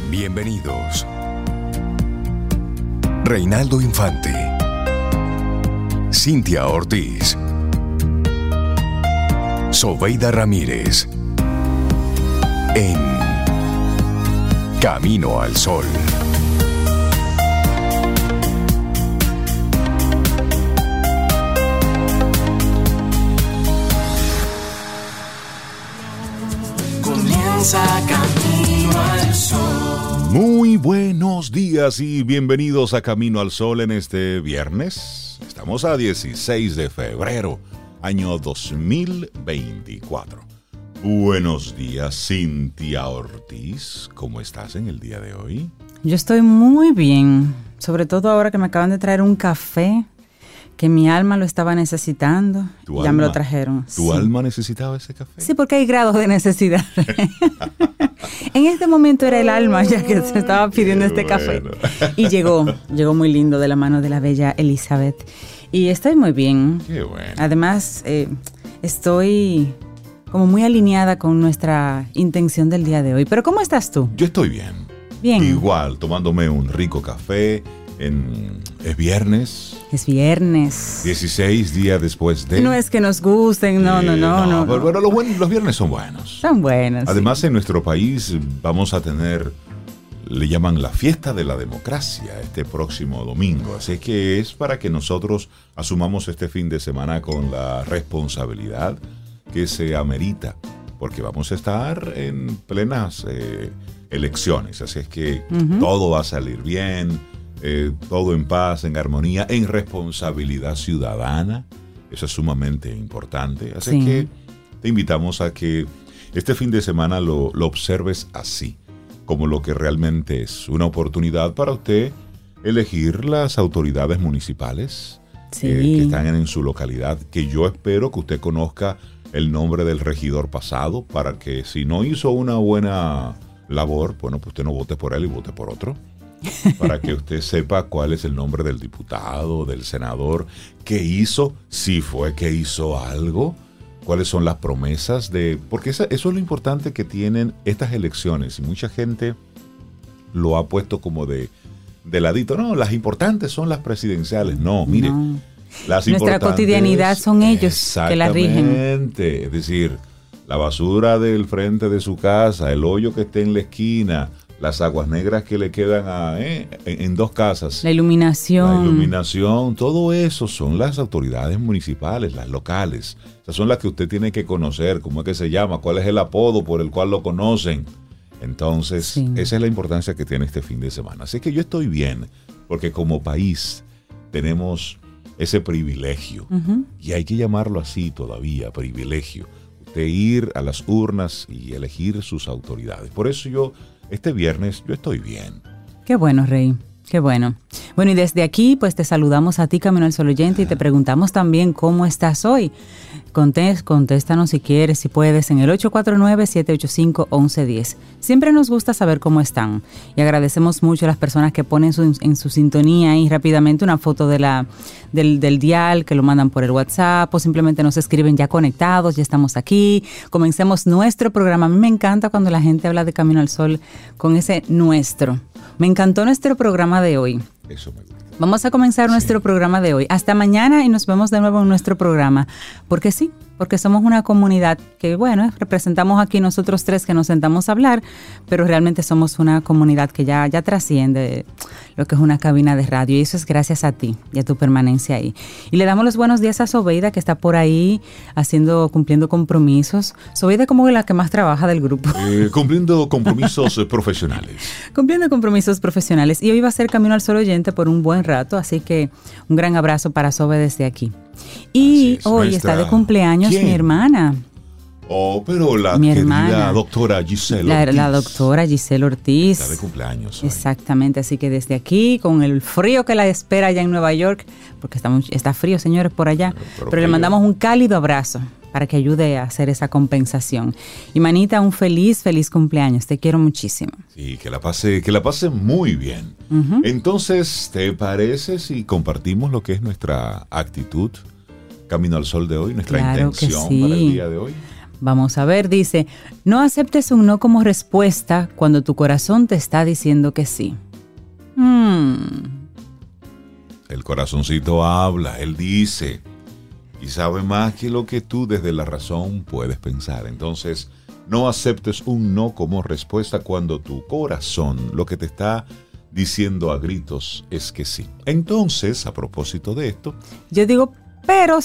Bienvenidos. Reinaldo Infante, Cintia Ortiz, Sobeida Ramírez, en Camino al Sol. Comienza Camino al Sol. Muy buenos días y bienvenidos a Camino al Sol en este viernes. Estamos a 16 de febrero, año 2024. Buenos días, Cintia Ortiz. ¿Cómo estás en el día de hoy? Yo estoy muy bien, sobre todo ahora que me acaban de traer un café que mi alma lo estaba necesitando. Ya me lo trajeron. ¿Tu alma necesitaba ese café? Sí, porque hay grados de necesidad. En este momento era el alma ya que se estaba pidiendo este café. Y llegó muy lindo de la mano de la bella Elizabeth. Y estoy muy bien. Qué bueno. Además, estoy como muy alineada con nuestra intención del día de hoy. Pero ¿cómo estás tú? Yo estoy bien. Bien. Igual, tomándome un rico café. Es viernes. Es viernes. 16 días después de... No es que nos gusten, no. Pero los viernes son buenos. Son buenos. Además, sí. En nuestro país vamos a tener, le llaman la fiesta de la democracia este próximo domingo. Así que es para que nosotros asumamos este fin de semana con la responsabilidad que se amerita. Porque vamos a estar en plenas elecciones. Así es que todo va a salir bien. Todo en paz, en armonía, en responsabilidad ciudadana. Eso es sumamente importante. Así que te invitamos a que este fin de semana lo observes así, como lo que realmente es una oportunidad para usted elegir las autoridades municipales que están en su localidad, que yo espero que usted conozca el nombre del regidor pasado, para que si no hizo una buena labor, bueno, pues usted no vote por él y vote por otro. Para que usted sepa cuál es el nombre del diputado, del senador, qué hizo, si fue que hizo algo, cuáles son las promesas porque eso es lo importante que tienen estas elecciones, y mucha gente lo ha puesto como de ladito. No, las importantes son las presidenciales. No, mire, las nuestra cotidianidad son ellos que la rigen. Exactamente, es decir, la basura del frente de su casa, el hoyo que esté en la esquina, las aguas negras que le quedan en dos casas. La iluminación, todo eso son las autoridades municipales, las locales. Esas son las que usted tiene que conocer, cómo es que se llama, cuál es el apodo por el cual lo conocen. Entonces, esa es la importancia que tiene este fin de semana. Así que yo estoy bien, porque como país tenemos ese privilegio, y hay que llamarlo así todavía, privilegio, de ir a las urnas y elegir sus autoridades. Por eso este viernes yo estoy bien. Qué bueno, Rey. Qué bueno. Bueno, y desde aquí, pues te saludamos a ti, Camino al Sol oyente, y te preguntamos también cómo estás hoy. Contéstanos si quieres, si puedes, en el 849-785-1110. Siempre nos gusta saber cómo están. Y agradecemos mucho a las personas que ponen en su sintonía y rápidamente una foto del dial, que lo mandan por el WhatsApp, o simplemente nos escriben ya conectados, ya estamos aquí. Comencemos nuestro programa. A mí me encanta cuando la gente habla de Camino al Sol con ese nuestro. Me encantó nuestro programa de hoy. Eso me gusta. Vamos a comenzar nuestro programa de hoy. Hasta mañana y nos vemos de nuevo en nuestro programa. Porque sí, porque somos una comunidad que, bueno, representamos aquí nosotros tres que nos sentamos a hablar, pero realmente somos una comunidad que ya trasciende lo que es una cabina de radio, y eso es gracias a ti y a tu permanencia ahí. Y le damos los buenos días a Sobeida, que está por ahí cumpliendo compromisos. Sobeida como la que más trabaja del grupo. Cumpliendo compromisos profesionales. Cumpliendo compromisos profesionales. Y hoy va a ser Camino al Sol oyente por un buen rato, así que un gran abrazo para Sobe desde aquí. Y hoy está de cumpleaños mi hermana. Oh, pero la mi querida hermana, doctora Giselle Ortiz. La doctora Giselle Ortiz. Está de cumpleaños hoy. Exactamente, así que desde aquí, con el frío que la espera allá en Nueva York, porque está frío, señores, por allá, pero le mandamos un cálido abrazo para que ayude a hacer esa compensación. Y manita, un feliz cumpleaños. Te quiero muchísimo. Sí, que la pase muy bien. Entonces, ¿te parece si compartimos lo que es nuestra actitud Camino al Sol de hoy, nuestra intención para el día de hoy? Vamos a ver, dice, no aceptes un no como respuesta cuando tu corazón te está diciendo que sí. El corazoncito habla, él dice, y sabe más que lo que tú desde la razón puedes pensar. Entonces, no aceptes un no como respuesta cuando tu corazón lo que te está diciendo a gritos es que sí. Entonces, a propósito de esto, yo digo, pero,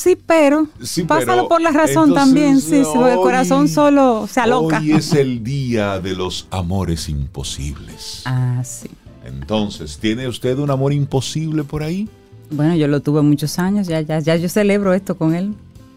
pásalo por la razón entonces, también, sí, el corazón solo se aloca. Hoy es el día de los amores imposibles. Ah, sí. Entonces, ¿tiene usted un amor imposible por ahí? Bueno, yo lo tuve muchos años, ya yo celebro esto con él.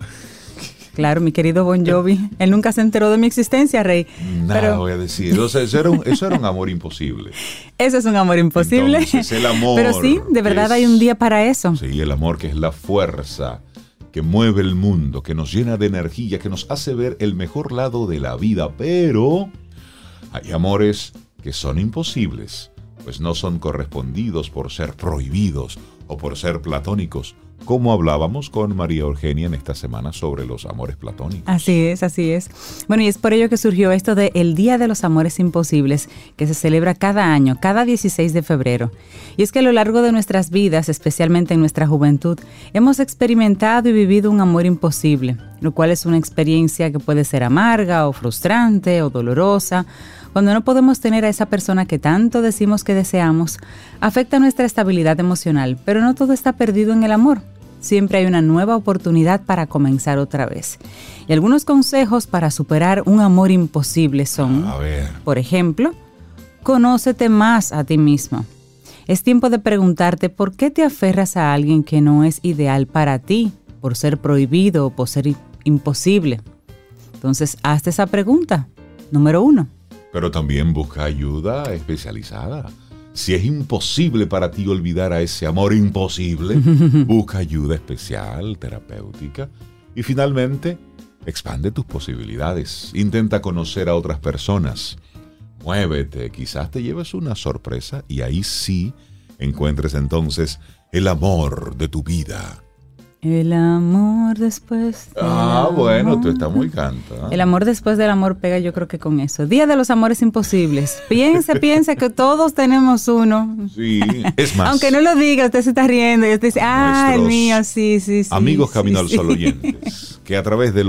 Claro, mi querido Bon Jovi. Él nunca se enteró de mi existencia, Rey. Nada voy a decir. Entonces, eso era un amor imposible. Eso es un amor imposible. Entonces, el amor. Pero sí, de verdad hay un día para eso. Sí, el amor que es la fuerza que mueve el mundo, que nos llena de energía, que nos hace ver el mejor lado de la vida. Pero hay amores que son imposibles, pues no son correspondidos por ser prohibidos o por ser platónicos, como hablábamos con María Eugenia en esta semana sobre los amores platónicos. Así es, así es. Bueno, y es por ello que surgió esto de el Día de los Amores Imposibles, que se celebra cada año, cada 16 de febrero. Y es que a lo largo de nuestras vidas, especialmente en nuestra juventud, hemos experimentado y vivido un amor imposible, lo cual es una experiencia que puede ser amarga o frustrante o dolorosa. Cuando no podemos tener a esa persona que tanto decimos que deseamos, afecta nuestra estabilidad emocional, pero no todo está perdido en el amor. Siempre hay una nueva oportunidad para comenzar otra vez. Y algunos consejos para superar un amor imposible son, por ejemplo, conócete más a ti mismo. Es tiempo de preguntarte por qué te aferras a alguien que no es ideal para ti, por ser prohibido o por ser imposible. Entonces, hazte esa pregunta. Número 1. Pero también busca ayuda especializada. Si es imposible para ti olvidar a ese amor imposible, busca ayuda especial, terapéutica. Y finalmente, expande tus posibilidades. Intenta conocer a otras personas. Muévete, quizás te lleves una sorpresa y ahí sí encuentres entonces el amor de tu vida. El amor después del amor. Bueno, tú estás muy canta. El amor después del amor pega, yo creo que con eso. Día de los amores imposibles. Piensa que todos tenemos uno. Sí, es más. Aunque no lo diga, usted se está riendo y usted dice, el mío, sí. Amigos Camino al Sol oyentes, que a través del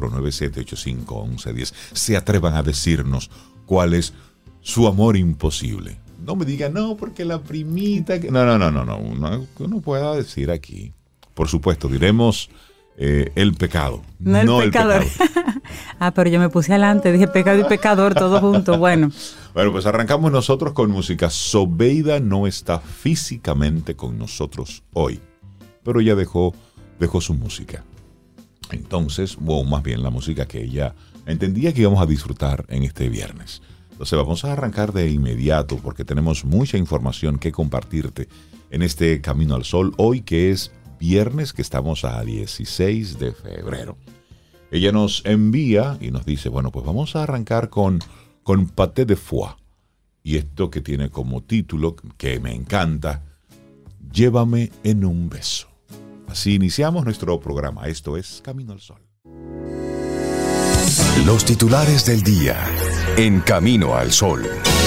8497851110 se atrevan a decirnos cuál es su amor imposible. No me digan, no, porque la primita... No pueda decir aquí. Por supuesto, diremos el pecado, no el pecador. Pero yo me puse adelante, dije pecado y pecador, todo junto, bueno. Bueno, pues arrancamos nosotros con música. Sobeida no está físicamente con nosotros hoy, pero ella dejó su música. Entonces, más bien la música que ella entendía que íbamos a disfrutar en este viernes. Entonces vamos a arrancar de inmediato porque tenemos mucha información que compartirte en este Camino al Sol, hoy que es viernes, que estamos a 16 de febrero. Ella nos envía y nos dice, bueno, pues vamos a arrancar con Pâté de Foie. Y esto que tiene como título, que me encanta, Llévame en un beso. Así iniciamos nuestro programa. Esto es Camino al Sol. Los titulares del día en Camino al Sol.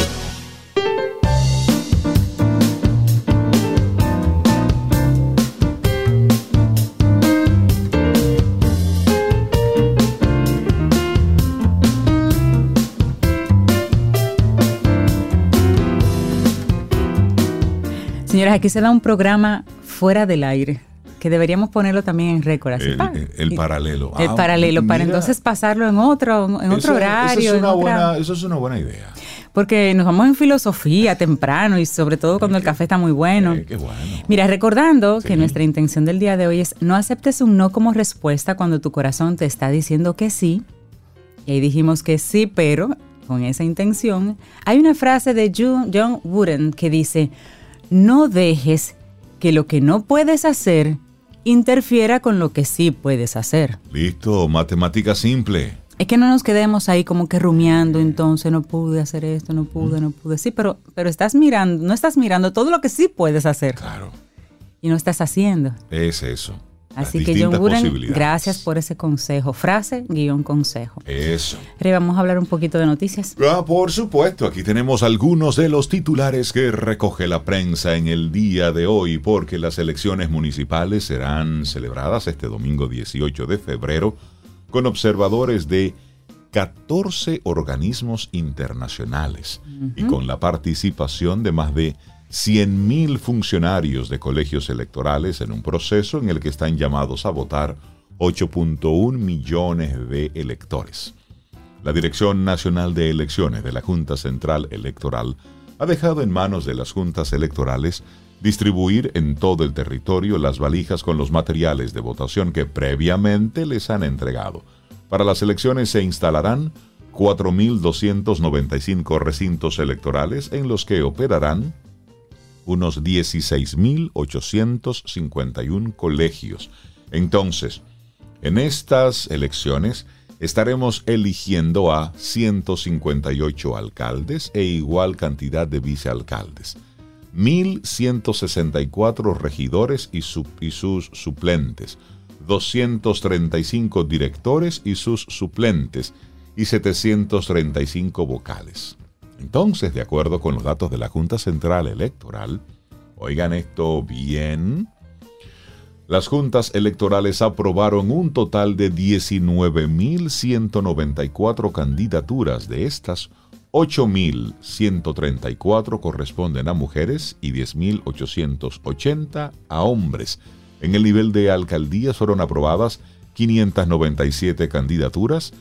Señoras, aquí se da un programa fuera del aire, que deberíamos ponerlo también en récord. El paralelo. El paralelo, para entonces pasarlo en otro horario. Eso es una buena idea. Porque nos vamos en filosofía temprano y sobre todo cuando el café está muy bueno. Qué bueno. Mira, recordando que nuestra intención del día de hoy es no aceptes un no como respuesta cuando tu corazón te está diciendo que sí. Y ahí dijimos que sí, pero con esa intención. Hay una frase de John Wooden que dice: no dejes que lo que no puedes hacer interfiera con lo que sí puedes hacer. Listo, matemática simple. Es que no nos quedemos ahí como que rumiando, entonces no pude hacer esto, no pude. Sí, pero no estás mirando todo lo que sí puedes hacer. Claro. Y no estás haciendo. Es eso. Así que John Wooden, gracias por ese consejo. Frase-consejo. Eso. Rey, vamos a hablar un poquito de noticias. Por supuesto, aquí tenemos algunos de los titulares que recoge la prensa en el día de hoy, porque las elecciones municipales serán celebradas este domingo 18 de febrero con observadores de 14 organismos internacionales y con la participación de más de 100.000 funcionarios de colegios electorales en un proceso en el que están llamados a votar 8.1 millones de electores. La Dirección Nacional de Elecciones de la Junta Central Electoral ha dejado en manos de las juntas electorales distribuir en todo el territorio las valijas con los materiales de votación que previamente les han entregado. Para las elecciones se instalarán 4.295 recintos electorales en los que operarán unos 16.851 colegios. Entonces, en estas elecciones estaremos eligiendo a 158 alcaldes e igual cantidad de vicealcaldes, 1.164 regidores y sus suplentes, 235 directores y sus suplentes y 735 vocales. Entonces, de acuerdo con los datos de la Junta Central Electoral, oigan esto bien, las juntas electorales aprobaron un total de 19.194 candidaturas. De estas, 8.134 corresponden a mujeres y 10.880 a hombres. En el nivel de alcaldías fueron aprobadas 597 candidaturas,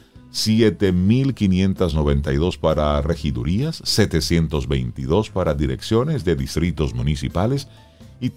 7.592 para regidurías, 722 para direcciones de distritos municipales y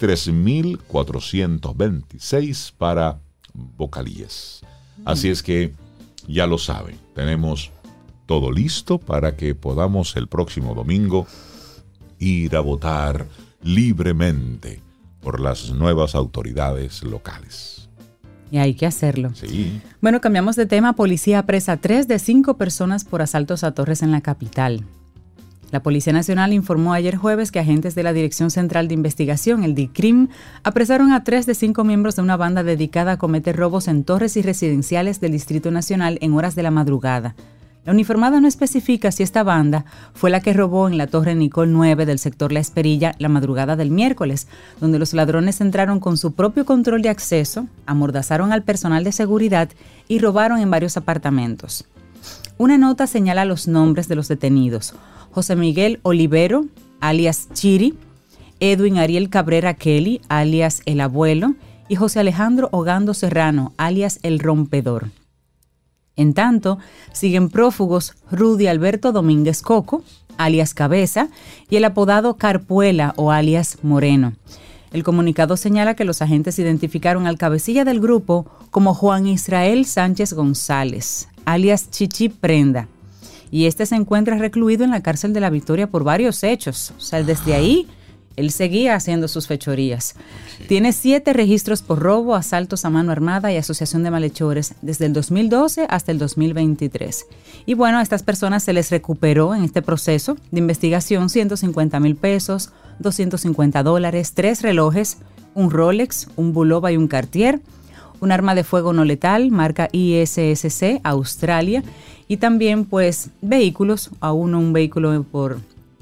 3.426 para vocalías. Así es que ya lo saben, tenemos todo listo para que podamos el próximo domingo ir a votar libremente por las nuevas autoridades locales. Y hay que hacerlo. Sí. Bueno, cambiamos de tema. Policía apresa 3 de 5 personas por asaltos a torres en la capital. La Policía Nacional informó ayer jueves que agentes de la Dirección Central de Investigación, el DICRIM, apresaron a 3 de 5 miembros de una banda dedicada a cometer robos en torres y residenciales del Distrito Nacional en horas de la madrugada. La uniformada no especifica si esta banda fue la que robó en la Torre Nicol 9 del sector La Esperilla la madrugada del miércoles, donde los ladrones entraron con su propio control de acceso, amordazaron al personal de seguridad y robaron en varios apartamentos. Una nota señala los nombres de los detenidos: José Miguel Olivero, alias Chiri, Edwin Ariel Cabrera Kelly, alias El Abuelo, y José Alejandro Ogando Serrano, alias El Rompedor. En tanto, siguen prófugos Rudy Alberto Domínguez Coco, alias Cabeza, y el apodado Carpuela o alias Moreno. El comunicado señala que los agentes identificaron al cabecilla del grupo como Juan Israel Sánchez González, alias Chichi Prenda, y este se encuentra recluido en la cárcel de La Victoria por varios hechos. O sea, desde ahí él seguía haciendo sus fechorías. Tiene 7 registros por robo, asaltos a mano armada y asociación de malhechores desde el 2012 hasta el 2023. Y bueno, a estas personas se les recuperó en este proceso de investigación 150,000 pesos, $250, 3 relojes, un Rolex, un Bulova y un Cartier, un arma de fuego no letal marca ISSC, Australia, y también pues vehículos, a uno un vehículo por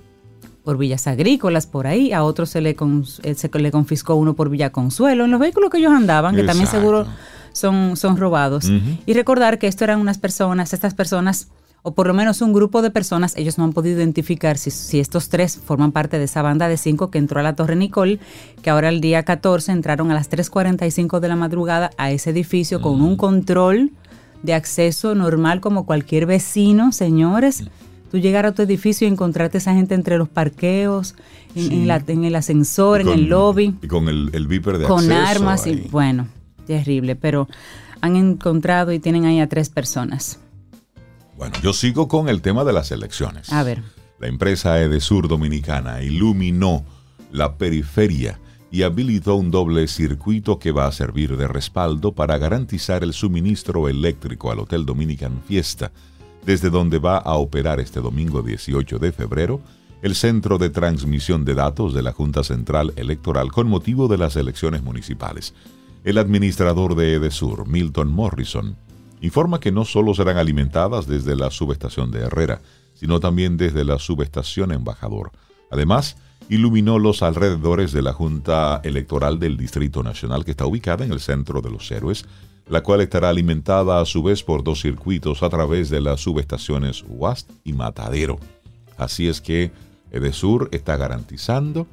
Villas Agrícolas, por ahí, a otro se le confiscó uno por Villa Consuelo, en los vehículos que ellos andaban, que también seguro son robados. Uh-huh. Y recordar que esto eran estas personas, o por lo menos un grupo de personas, ellos no han podido identificar si estos 3 forman parte de esa banda de 5 que entró a la Torre Nicol, que ahora el día 14 entraron a las 3:45 de la madrugada a ese edificio con un control de acceso normal como cualquier vecino, señores. Tú llegar a tu edificio y encontrarte a esa gente entre los parqueos, en el ascensor, en el lobby. Y con el viper de acceso. Con armas ahí. Y bueno, terrible. Pero han encontrado y tienen ahí a 3 personas. Bueno, yo sigo con el tema de las elecciones. A ver. La empresa Edesur Dominicana iluminó la periferia y habilitó un doble circuito que va a servir de respaldo para garantizar el suministro eléctrico al Hotel Dominican Fiesta, desde donde va a operar este domingo 18 de febrero el Centro de Transmisión de Datos de la Junta Central Electoral con motivo de las elecciones municipales. El administrador de Edesur, Milton Morrison, informa que no solo serán alimentadas desde la subestación de Herrera, sino también desde la subestación Embajador. Además, iluminó los alrededores de la Junta Electoral del Distrito Nacional, que está ubicada en el Centro de los Héroes, la cual estará alimentada a su vez por 2 circuitos a través de las subestaciones UAST y Matadero. Así es que Edesur está garantizando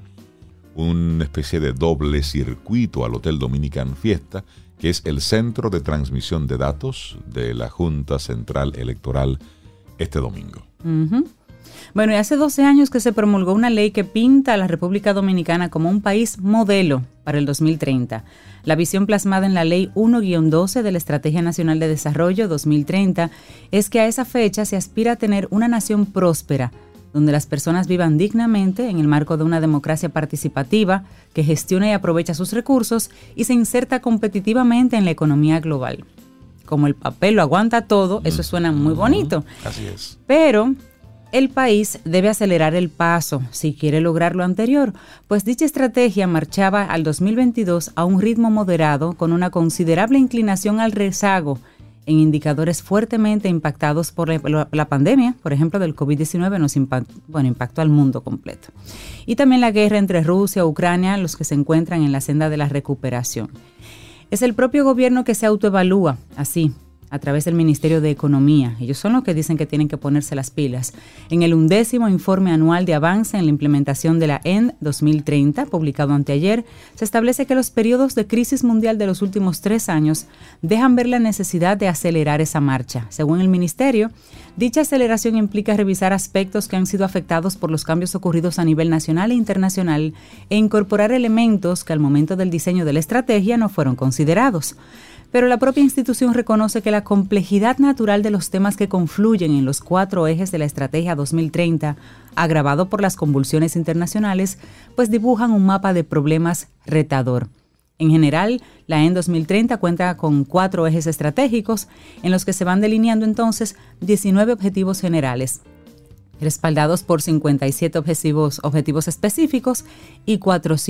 una especie de doble circuito al Hotel Dominican Fiesta, que es el centro de transmisión de datos de la Junta Central Electoral este domingo. Bueno, y hace 12 años que se promulgó una ley que pinta a la República Dominicana como un país modelo para el 2030. La visión plasmada en la Ley 1-12 de la Estrategia Nacional de Desarrollo 2030 es que a esa fecha se aspira a tener una nación próspera, donde las personas vivan dignamente en el marco de una democracia participativa que gestione y aprovecha sus recursos y se inserta competitivamente en la economía global. Como el papel lo aguanta todo, eso suena muy bonito. Así es. Pero el país debe acelerar el paso si quiere lograr lo anterior, pues dicha estrategia marchaba al 2022 a un ritmo moderado con una considerable inclinación al rezago en indicadores fuertemente impactados por la pandemia, por ejemplo, del COVID-19, impactó al mundo completo. Y también la guerra entre Rusia y Ucrania, los que se encuentran en la senda de la recuperación. Es el propio gobierno que se autoevalúa así, a través del Ministerio de Economía. Ellos son los que dicen que tienen que ponerse las pilas. En el 11º informe anual de avance en la implementación de la END 2030, publicado anteayer, se establece que los periodos de crisis mundial de los últimos 3 años dejan ver la necesidad de acelerar esa marcha. Según el Ministerio, dicha aceleración implica revisar aspectos que han sido afectados por los cambios ocurridos a nivel nacional e internacional e incorporar elementos que al momento del diseño de la estrategia no fueron considerados. Pero la propia institución reconoce que la complejidad natural de los temas que confluyen en los 4 ejes de la Estrategia 2030, agravado por las convulsiones internacionales, pues dibujan un mapa de problemas retador. En general, la END 2030 cuenta con 4 ejes estratégicos en los que se van delineando entonces 19 objetivos generales, respaldados por 57 objetivos específicos y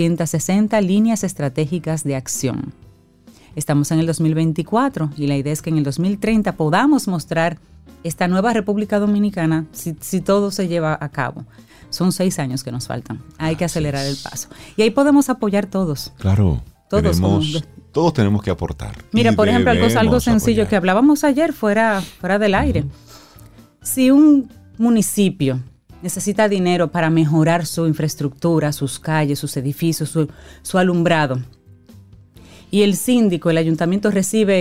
460 líneas estratégicas de acción. Estamos en el 2024 y la idea es que en el 2030 podamos mostrar esta nueva República Dominicana si todo se lleva a cabo. Son 6 años que nos faltan. Hay que acelerar el paso. Y ahí podemos apoyar todos. Claro. Todos tenemos que aportar. Mira, por ejemplo, algo sencillo apoyar. Que hablábamos ayer fuera del aire. Si un municipio necesita dinero para mejorar su infraestructura, sus calles, sus edificios, su alumbrado, y el síndico, el ayuntamiento recibe,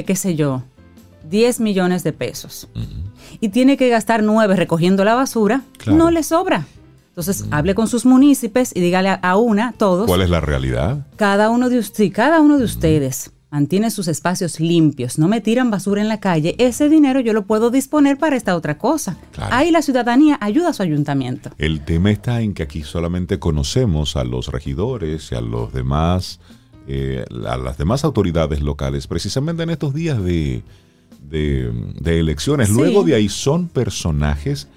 10 millones de pesos, y tiene que gastar 9 recogiendo la basura, claro, no le sobra. Entonces, hable con sus municipios y dígale a todos. ¿Cuál es la realidad? Cada uno de ustedes mantiene sus espacios limpios, no me tiran basura en la calle, ese dinero yo lo puedo disponer para esta otra cosa. Claro. Ahí la ciudadanía ayuda a su ayuntamiento. El tema está en que aquí solamente conocemos a los regidores y a los demás, a las demás autoridades locales, precisamente en estos días de elecciones. Sí. Luego de ahí son personajes,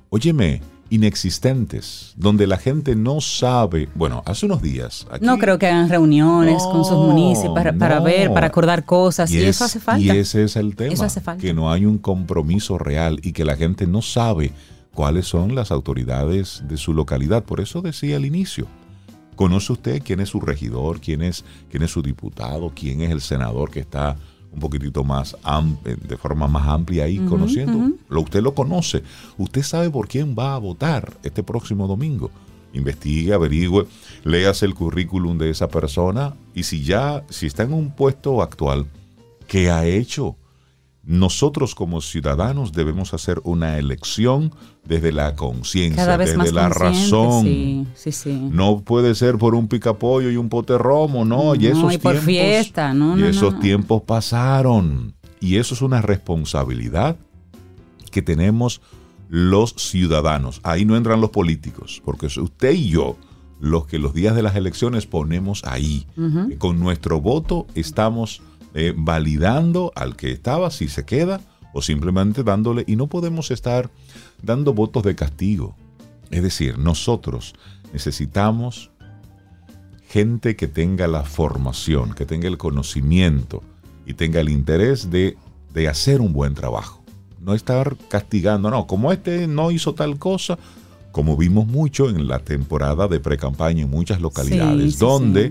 inexistentes, donde la gente no sabe. Bueno, hace unos días aquí, no creo que hagan reuniones con sus municipios para acordar cosas, y eso hace falta. Y ese es el tema, que no hay un compromiso real y que la gente no sabe cuáles son las autoridades de su localidad. Por eso decía al inicio, ¿conoce usted quién es su regidor, quién es su diputado, quién es el senador que está un poquitito más de forma más amplia ahí conociendo? Usted lo conoce. Usted sabe por quién va a votar este próximo domingo. Investigue, averigüe, léase el currículum de esa persona y si está en un puesto actual, ¿qué ha hecho? Nosotros como ciudadanos debemos hacer una elección desde la conciencia, desde la razón. Sí. No puede ser por un picapollo y un pote-romo, no. Y esos por fiesta, esos tiempos pasaron. Y eso es una responsabilidad que tenemos los ciudadanos. Ahí no entran los políticos, porque es usted y yo los que los días de las elecciones ponemos ahí. Con nuestro voto estamos validando al que estaba, si se queda, o simplemente dándole, y no podemos estar dando votos de castigo. Es decir, nosotros necesitamos gente que tenga la formación, que tenga el conocimiento y tenga el interés de hacer un buen trabajo. No estar castigando, no, como este no hizo tal cosa, como vimos mucho en la temporada de precampaña en muchas localidades, donde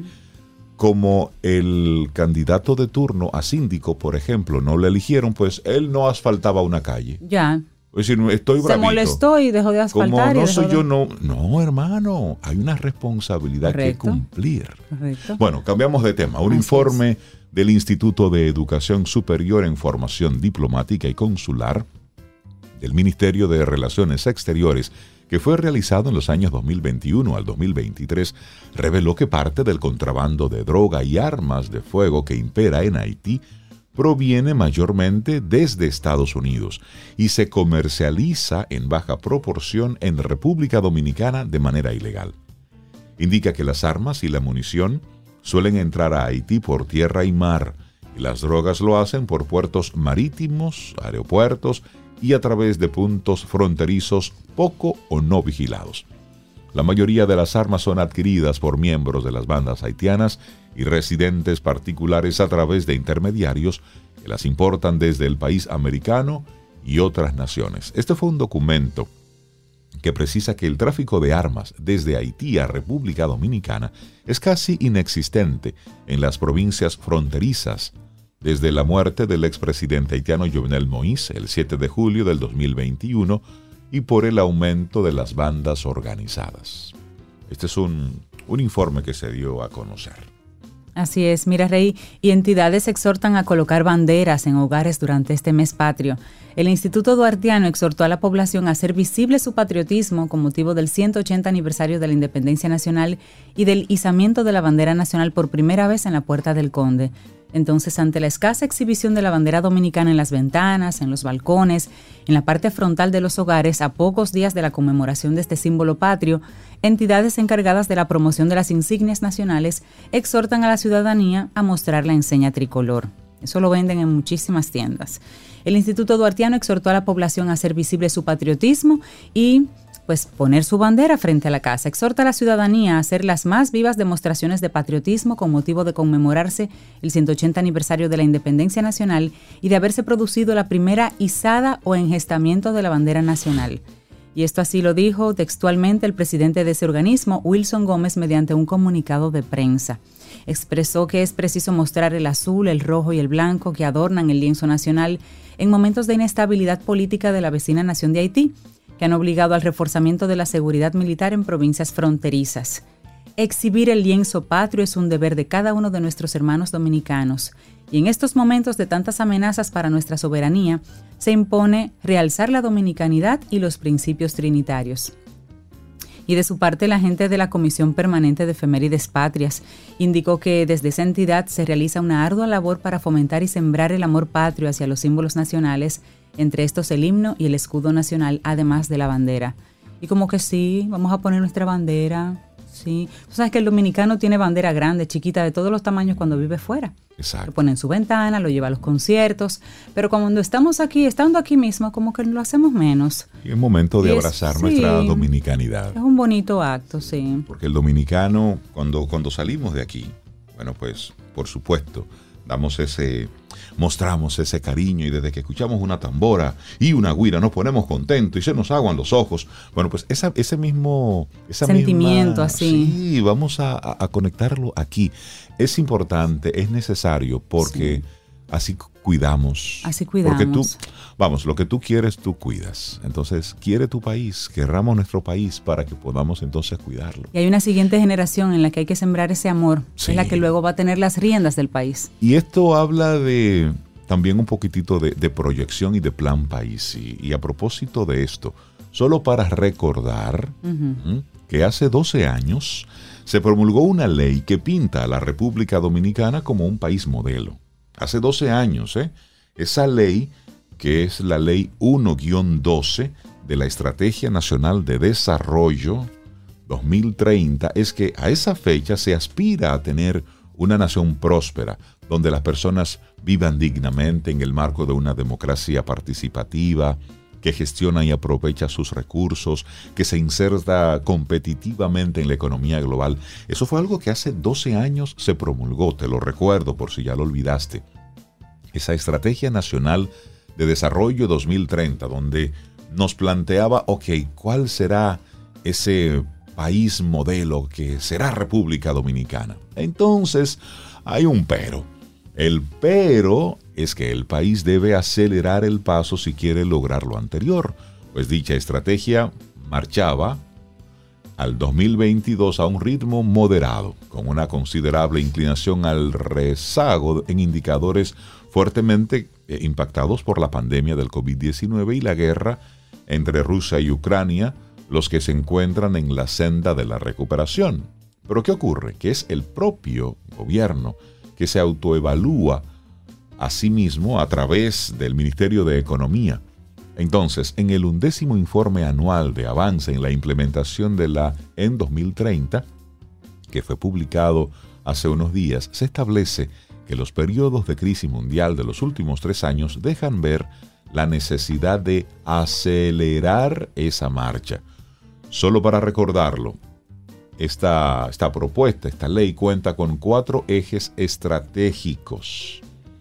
como el candidato de turno a síndico, por ejemplo, no le eligieron, pues él no asfaltaba una calle. Ya. Es decir, estoy bravito. Se molestó y dejó de asfaltar. Como no soy yo, no. No, hermano, hay una responsabilidad que cumplir. Correcto. Bueno, cambiamos de tema. Un informe del Instituto de Educación Superior en Formación Diplomática y Consular del Ministerio de Relaciones Exteriores, que fue realizado en los años 2021 al 2023, reveló que parte del contrabando de droga y armas de fuego que impera en Haití proviene mayormente desde Estados Unidos y se comercializa en baja proporción en República Dominicana de manera ilegal. Indica que las armas y la munición suelen entrar a Haití por tierra y mar, y las drogas lo hacen por puertos marítimos, aeropuertos y a través de puntos fronterizos poco o no vigilados. La mayoría de las armas son adquiridas por miembros de las bandas haitianas y residentes particulares a través de intermediarios que las importan desde el país americano y otras naciones. Este fue un documento que precisa que el tráfico de armas desde Haití a República Dominicana es casi inexistente en las provincias fronterizas desde la muerte del expresidente haitiano Jovenel Moïse el 7 de julio del 2021 y por el aumento de las bandas organizadas. Este es un informe que se dio a conocer. Así es, mira, Rey, y entidades exhortan a colocar banderas en hogares durante este mes patrio. El Instituto Duartiano exhortó a la población a hacer visible su patriotismo con motivo del 180 aniversario de la Independencia Nacional y del izamiento de la bandera nacional por primera vez en la Puerta del Conde. Entonces, ante la escasa exhibición de la bandera dominicana en las ventanas, en los balcones, en la parte frontal de los hogares, a pocos días de la conmemoración de este símbolo patrio, entidades encargadas de la promoción de las insignias nacionales exhortan a la ciudadanía a mostrar la enseña tricolor. Eso lo venden en muchísimas tiendas. El Instituto Duartiano exhortó a la población a hacer visible su patriotismo y poner su bandera frente a la casa. Exhorta a la ciudadanía a hacer las más vivas demostraciones de patriotismo con motivo de conmemorarse el 180 aniversario de la Independencia Nacional y de haberse producido la primera izada o engestamiento de la bandera nacional. Y esto así lo dijo textualmente el presidente de ese organismo, Wilson Gómez, mediante un comunicado de prensa. Expresó que es preciso mostrar el azul, el rojo y el blanco que adornan el lienzo nacional en momentos de inestabilidad política de la vecina nación de Haití, que han obligado al reforzamiento de la seguridad militar en provincias fronterizas. Exhibir el lienzo patrio es un deber de cada uno de nuestros hermanos dominicanos, y en estos momentos de tantas amenazas para nuestra soberanía, se impone realzar la dominicanidad y los principios trinitarios. Y de su parte, la gente de la Comisión Permanente de Efemérides Patrias indicó que desde esa entidad se realiza una ardua labor para fomentar y sembrar el amor patrio hacia los símbolos nacionales, entre estos el himno y el escudo nacional, además de la bandera. Y como que sí, vamos a poner nuestra bandera, sí. Tú sabes que el dominicano tiene bandera grande, chiquita, de todos los tamaños cuando vive fuera. Exacto. Lo pone en su ventana, lo lleva a los conciertos, pero cuando estamos aquí, estando aquí mismo, como que lo hacemos menos. Y es momento de abrazar nuestra dominicanidad. Es un bonito acto, sí. Porque el dominicano, cuando salimos de aquí, bueno, pues, por supuesto, mostramos ese cariño, y desde que escuchamos una tambora y una güira nos ponemos contentos y se nos aguan los ojos. Bueno, pues ese mismo sentimiento así. Sí, vamos a conectarlo aquí. Es importante, es necesario, porque así cuidamos. Así cuidamos. Porque lo que tú quieres, tú cuidas. Entonces, quiere tu país, querramos nuestro país para que podamos entonces cuidarlo. Y hay una siguiente generación en la que hay que sembrar ese amor, sí, es la que luego va a tener las riendas del país. Y esto habla de también un poquitito de proyección y de plan país. Y a propósito de esto, solo para recordar que hace 12 años se promulgó una ley que pinta a la República Dominicana como un país modelo. Hace 12 años, esa ley, que es la Ley 1-12 de la Estrategia Nacional de Desarrollo 2030, es que a esa fecha se aspira a tener una nación próspera, donde las personas vivan dignamente en el marco de una democracia participativa, que gestiona y aprovecha sus recursos, que se inserta competitivamente en la economía global. Eso fue algo que hace 12 años se promulgó, te lo recuerdo por si ya lo olvidaste. Esa Estrategia Nacional de Desarrollo 2030, donde nos planteaba, ok, ¿cuál será ese país modelo que será República Dominicana? Entonces, hay un pero. El pero es que el país debe acelerar el paso si quiere lograr lo anterior, pues dicha estrategia marchaba al 2022 a un ritmo moderado, con una considerable inclinación al rezago en indicadores fuertemente impactados por la pandemia del COVID-19 y la guerra entre Rusia y Ucrania, los que se encuentran en la senda de la recuperación. Pero ¿qué ocurre? Que es el propio gobierno que se autoevalúa a sí mismo a través del Ministerio de Economía. Entonces, en el 11º informe anual de avance en la implementación de la EN 2030, que fue publicado hace unos días, se establece que los periodos de crisis mundial de los últimos 3 años dejan ver la necesidad de acelerar esa marcha. Solo para recordarlo, esta propuesta, esta ley cuenta con 4 ejes estratégicos.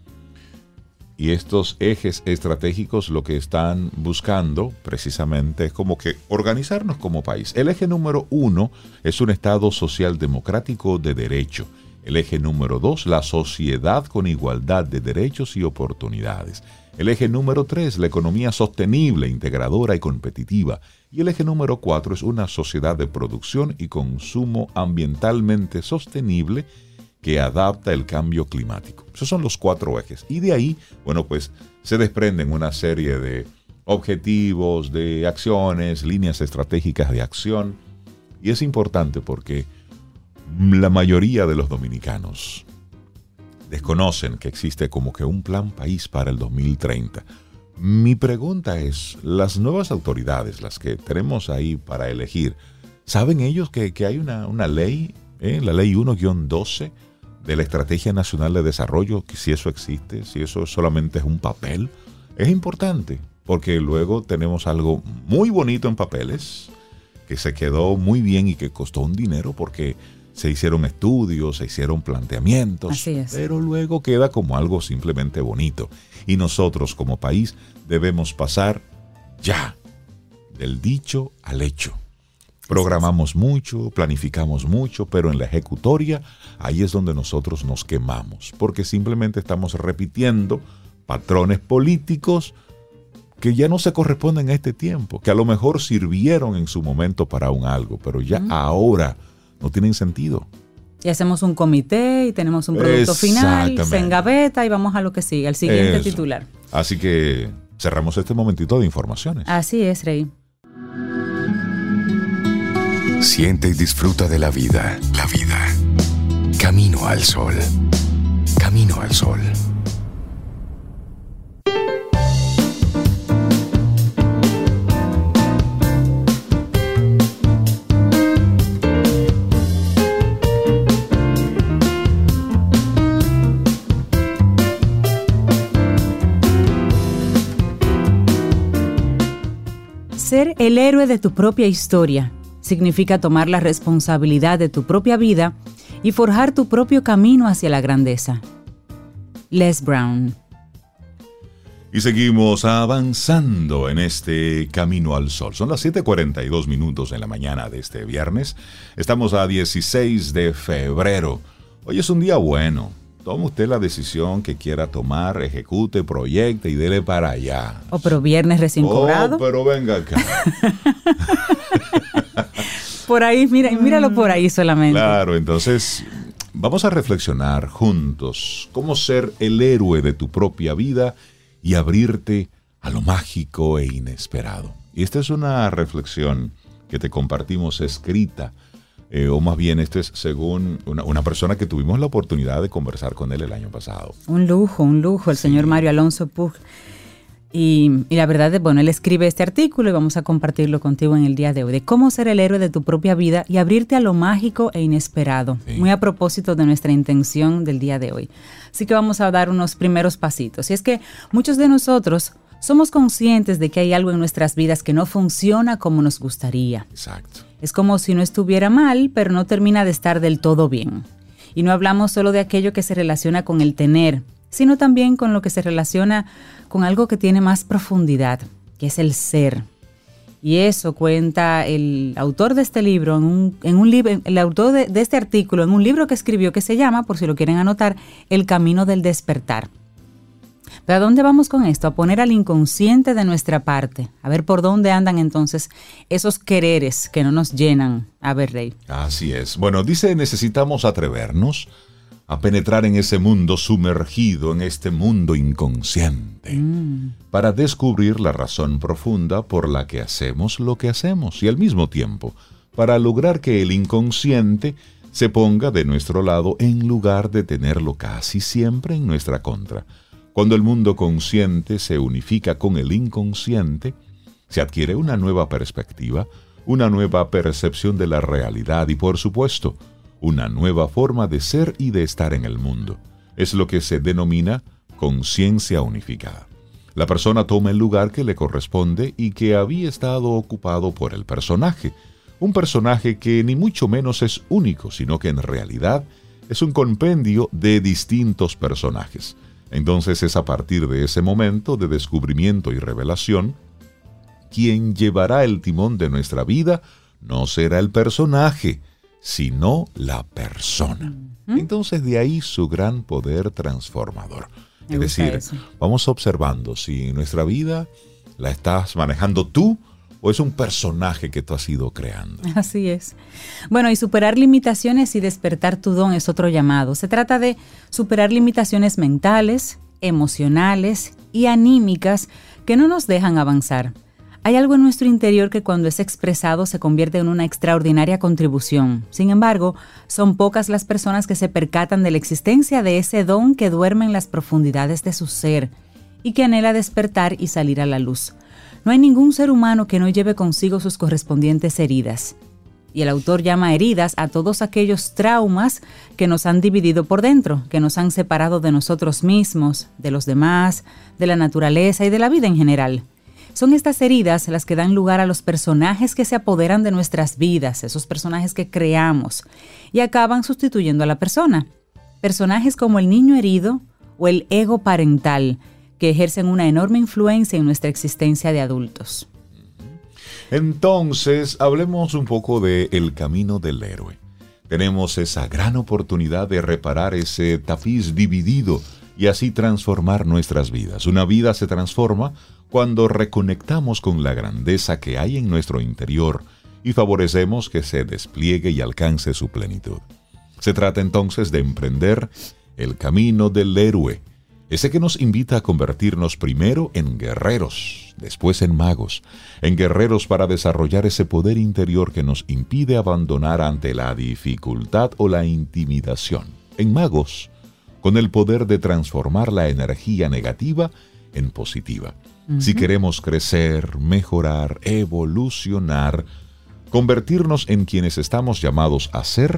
Y estos ejes estratégicos lo que están buscando precisamente es como que organizarnos como país. El eje número 1 es un Estado social democrático de derecho. El eje número 2, la sociedad con igualdad de derechos y oportunidades. El eje número 3, la economía sostenible, integradora y competitiva. Y el eje número 4 es una sociedad de producción y consumo ambientalmente sostenible que adapta el cambio climático. Esos son los 4 ejes. Y de ahí, bueno, pues se desprenden una serie de objetivos, de acciones, líneas estratégicas de acción. Y es importante porque la mayoría de los dominicanos desconocen que existe como que un plan país para el 2030. Mi pregunta es, las nuevas autoridades, las que tenemos ahí para elegir, ¿saben ellos que hay una ley, la ley 1-12 de la Estrategia Nacional de Desarrollo, que si eso existe, si eso solamente es un papel? Es importante, porque luego tenemos algo muy bonito en papeles, que se quedó muy bien y que costó un dinero, porque se hicieron estudios, se hicieron planteamientos, así es, pero luego queda como algo simplemente bonito. Y nosotros como país debemos pasar ya del dicho al hecho. Programamos mucho, planificamos mucho, pero en la ejecutoria ahí es donde nosotros nos quemamos, porque simplemente estamos repitiendo patrones políticos que ya no se corresponden a este tiempo, que a lo mejor sirvieron en su momento para un algo, pero ya ahora no tienen sentido. Y hacemos un comité y tenemos un producto final, se engaveta y vamos a lo que sigue, al siguiente titular. Así que cerramos este momentito de informaciones. Así es, Rey. Siente y disfruta de la vida. La vida. Camino al sol. Camino al sol. Ser el héroe de tu propia historia significa tomar la responsabilidad de tu propia vida y forjar tu propio camino hacia la grandeza. Les Brown. Y seguimos avanzando en este Camino al Sol. Son las 7:42 en la mañana de este viernes. Estamos a 16 de febrero. Hoy es un día bueno. Tome usted la decisión que quiera tomar, ejecute, proyecte y dele para allá. Oh, pero viernes recién cobrado. Pero venga acá. Por ahí, míralo por ahí solamente. Claro, entonces vamos a reflexionar juntos cómo ser el héroe de tu propia vida y abrirte a lo mágico e inesperado. Y esta es una reflexión que te compartimos escrita, o más bien esto es según una persona que tuvimos la oportunidad de conversar con él el año pasado. Un lujo, el señor Mario Alonso Puig. Y la verdad es, bueno, él escribe este artículo y vamos a compartirlo contigo en el día de hoy, de cómo ser el héroe de tu propia vida y abrirte a lo mágico e inesperado, muy a propósito de nuestra intención del día de hoy. Así que vamos a dar unos primeros pasitos. Y es que muchos de nosotros somos conscientes de que hay algo en nuestras vidas que no funciona como nos gustaría. Exacto. Es como si no estuviera mal, pero no termina de estar del todo bien. Y no hablamos solo de aquello que se relaciona con el tener, sino también con lo que se relaciona con algo que tiene más profundidad, que es el ser. Y eso cuenta el autor de este libro, el autor de este artículo, en un libro que escribió que se llama, por si lo quieren anotar, El Camino del Despertar. ¿Pero a dónde vamos con esto? A poner al inconsciente de nuestra parte. A ver por dónde andan entonces esos quereres que no nos llenan. A ver, Rey. Así es. Bueno, dice, necesitamos atrevernos a penetrar en ese mundo sumergido, en este mundo inconsciente, para descubrir la razón profunda por la que hacemos lo que hacemos y al mismo tiempo para lograr que el inconsciente se ponga de nuestro lado en lugar de tenerlo casi siempre en nuestra contra. Cuando el mundo consciente se unifica con el inconsciente, se adquiere una nueva perspectiva, una nueva percepción de la realidad y, por supuesto, una nueva forma de ser y de estar en el mundo. Es lo que se denomina conciencia unificada. La persona toma el lugar que le corresponde y que había estado ocupado por el personaje. Un personaje que ni mucho menos es único, sino que en realidad es un compendio de distintos personajes. Entonces es a partir de ese momento de descubrimiento y revelación, quien llevará el timón de nuestra vida no será el personaje, sino la persona. Entonces de ahí su gran poder transformador. Es decir, vamos observando si nuestra vida la estás manejando tú o es un personaje que tú has ido creando. Así es. Bueno, y superar limitaciones y despertar tu don es otro llamado. Se trata de superar limitaciones mentales, emocionales y anímicas que no nos dejan avanzar. Hay algo en nuestro interior que cuando es expresado se convierte en una extraordinaria contribución. Sin embargo, son pocas las personas que se percatan de la existencia de ese don que duerme en las profundidades de su ser y que anhela despertar y salir a la luz. No hay ningún ser humano que no lleve consigo sus correspondientes heridas. Y el autor llama heridas a todos aquellos traumas que nos han dividido por dentro, que nos han separado de nosotros mismos, de los demás, de la naturaleza y de la vida en general. Son estas heridas las que dan lugar a los personajes que se apoderan de nuestras vidas, esos personajes que creamos, y acaban sustituyendo a la persona. Personajes como el niño herido o el ego parental, que ejercen una enorme influencia en nuestra existencia de adultos. Entonces, hablemos un poco de el camino del héroe. Tenemos esa gran oportunidad de reparar ese tapiz dividido y así transformar nuestras vidas. Una vida se transforma cuando reconectamos con la grandeza que hay en nuestro interior y favorecemos que se despliegue y alcance su plenitud. Se trata entonces de emprender el camino del héroe, ese que nos invita a convertirnos primero en guerreros, después en magos, en guerreros para desarrollar ese poder interior que nos impide abandonar ante la dificultad o la intimidación, en magos, con el poder de transformar la energía negativa en positiva. Si queremos crecer, mejorar, evolucionar, convertirnos en quienes estamos llamados a ser,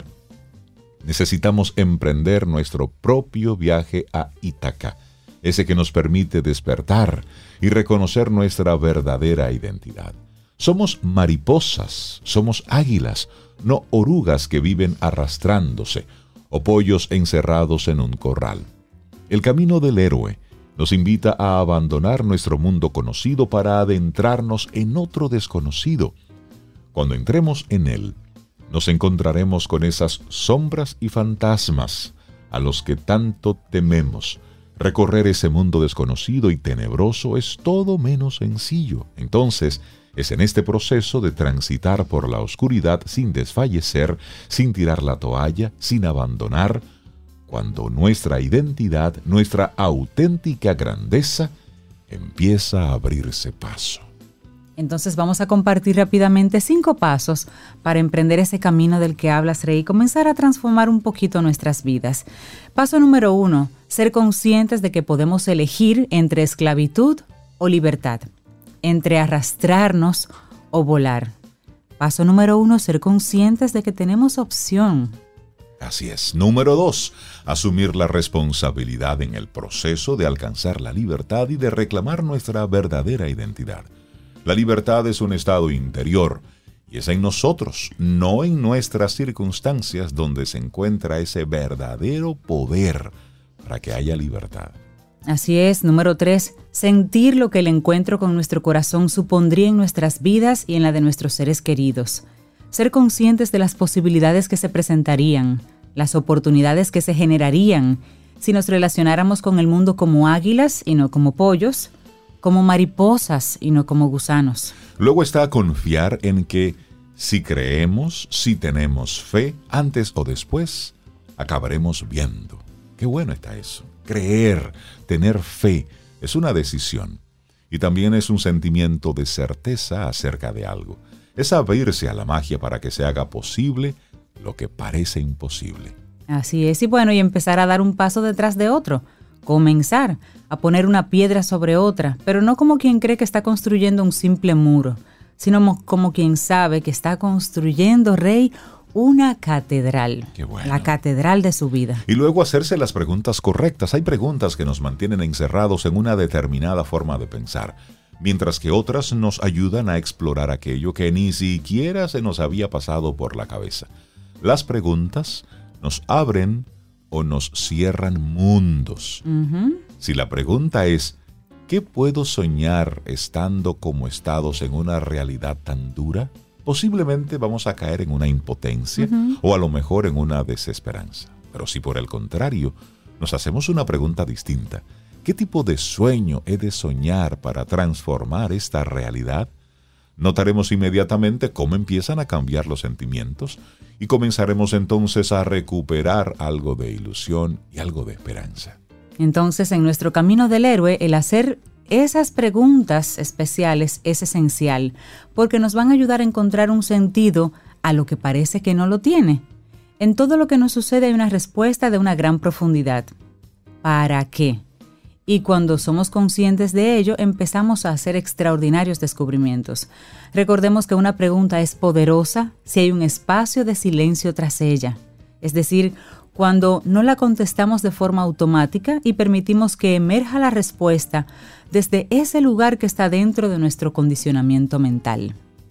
necesitamos emprender nuestro propio viaje a Ítaca, ese que nos permite despertar y reconocer nuestra verdadera identidad. Somos mariposas, somos águilas, no orugas que viven arrastrándose, o pollos encerrados en un corral. El camino del héroe nos invita a abandonar nuestro mundo conocido para adentrarnos en otro desconocido. Cuando entremos en él, nos encontraremos con esas sombras y fantasmas a los que tanto tememos. Recorrer ese mundo desconocido y tenebroso es todo menos sencillo. Entonces, es en este proceso de transitar por la oscuridad sin desfallecer, sin tirar la toalla, sin abandonar, cuando nuestra identidad, nuestra auténtica grandeza, empieza a abrirse paso. Entonces vamos a compartir rápidamente 5 pasos para emprender ese camino del que hablas, Rey, y comenzar a transformar un poquito nuestras vidas. Paso número 1, ser conscientes de que podemos elegir entre esclavitud o libertad, entre arrastrarnos o volar. Paso número 1, ser conscientes de que tenemos opción. Así es. Número 2, asumir la responsabilidad en el proceso de alcanzar la libertad y de reclamar nuestra verdadera identidad. La libertad es un estado interior y es en nosotros, no en nuestras circunstancias, donde se encuentra ese verdadero poder para que haya libertad. Así es. Número 3, sentir lo que el encuentro con nuestro corazón supondría en nuestras vidas y en la de nuestros seres queridos. Ser conscientes de las posibilidades que se presentarían, las oportunidades que se generarían si nos relacionáramos con el mundo como águilas y no como pollos, como mariposas y no como gusanos. Luego está confiar en que si creemos, si tenemos fe, antes o después, acabaremos viendo. Qué bueno está eso. Creer, tener fe, es una decisión. Y también es un sentimiento de certeza acerca de algo. Es abrirse a la magia para que se haga posible lo que parece imposible. Así es, y bueno, y empezar a dar un paso detrás de otro. Comenzar a poner una piedra sobre otra, pero no como quien cree que está construyendo un simple muro, sino como quien sabe que está construyendo, Rey, una catedral. Qué bueno. La catedral de su vida. Y luego hacerse las preguntas correctas. Hay preguntas que nos mantienen encerrados en una determinada forma de pensar, mientras que otras nos ayudan a explorar aquello que ni siquiera se nos había pasado por la cabeza. Las preguntas nos abren o nos cierran mundos. Si la pregunta es, ¿qué puedo soñar estando como estados en una realidad tan dura? Posiblemente vamos a caer en una impotencia o a lo mejor en una desesperanza. Pero si por el contrario nos hacemos una pregunta distinta, ¿qué tipo de sueño he de soñar para transformar esta realidad? Notaremos inmediatamente cómo empiezan a cambiar los sentimientos y comenzaremos entonces a recuperar algo de ilusión y algo de esperanza. Entonces, en nuestro camino del héroe, el hacer esas preguntas especiales es esencial, porque nos van a ayudar a encontrar un sentido a lo que parece que no lo tiene. En todo lo que nos sucede hay una respuesta de una gran profundidad. ¿Para qué? Y cuando somos conscientes de ello, empezamos a hacer extraordinarios descubrimientos. Recordemos que una pregunta es poderosa si hay un espacio de silencio tras ella. Es decir, cuando no la contestamos de forma automática y permitimos que emerja la respuesta desde ese lugar que está dentro de nuestro condicionamiento mental.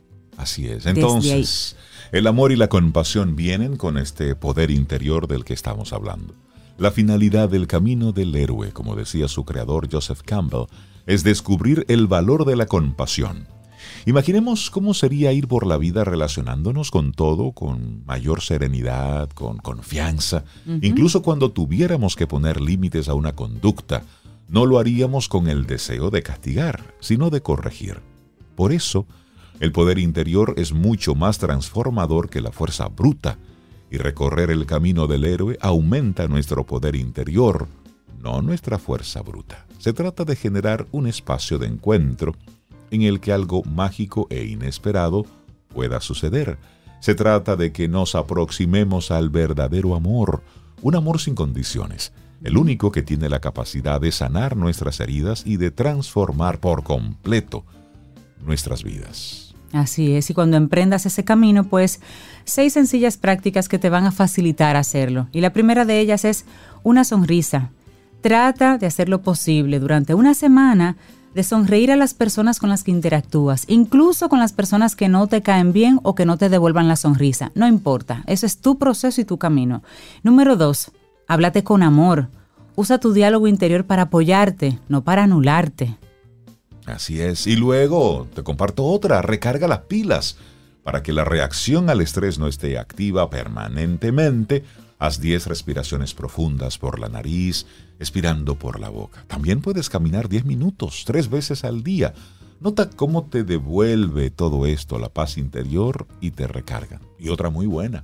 Así es. Entonces, el amor y la compasión vienen con este poder interior del que estamos hablando. La finalidad del camino del héroe, como decía su creador Joseph Campbell, es descubrir el valor de la compasión. Imaginemos cómo sería ir por la vida relacionándonos con todo, con mayor serenidad, con confianza. Incluso cuando tuviéramos que poner límites a una conducta, no lo haríamos con el deseo de castigar, sino de corregir. Por eso, el poder interior es mucho más transformador que la fuerza bruta. Y recorrer el camino del héroe aumenta nuestro poder interior, no nuestra fuerza bruta. Se trata de generar un espacio de encuentro en el que algo mágico e inesperado pueda suceder. Se trata de que nos aproximemos al verdadero amor, un amor sin condiciones, el único que tiene la capacidad de sanar nuestras heridas y de transformar por completo nuestras vidas. Así es, y cuando emprendas ese camino, pues 6 sencillas prácticas que te van a facilitar hacerlo. Y la primera de ellas es una sonrisa. Trata de hacer lo posible durante una semana de sonreír a las personas con las que interactúas, incluso con las personas que no te caen bien o que no te devuelvan la sonrisa. No importa, eso es tu proceso y tu camino. Número 2, háblate con amor. Usa tu diálogo interior para apoyarte, no para anularte. Así es. Y luego te comparto otra, recarga las pilas. Para que la reacción al estrés no esté activa permanentemente, haz 10 respiraciones profundas por la nariz, expirando por la boca. También puedes caminar 10 minutos, 3 veces al día. Nota cómo te devuelve todo esto la paz interior y te recarga. Y otra muy buena,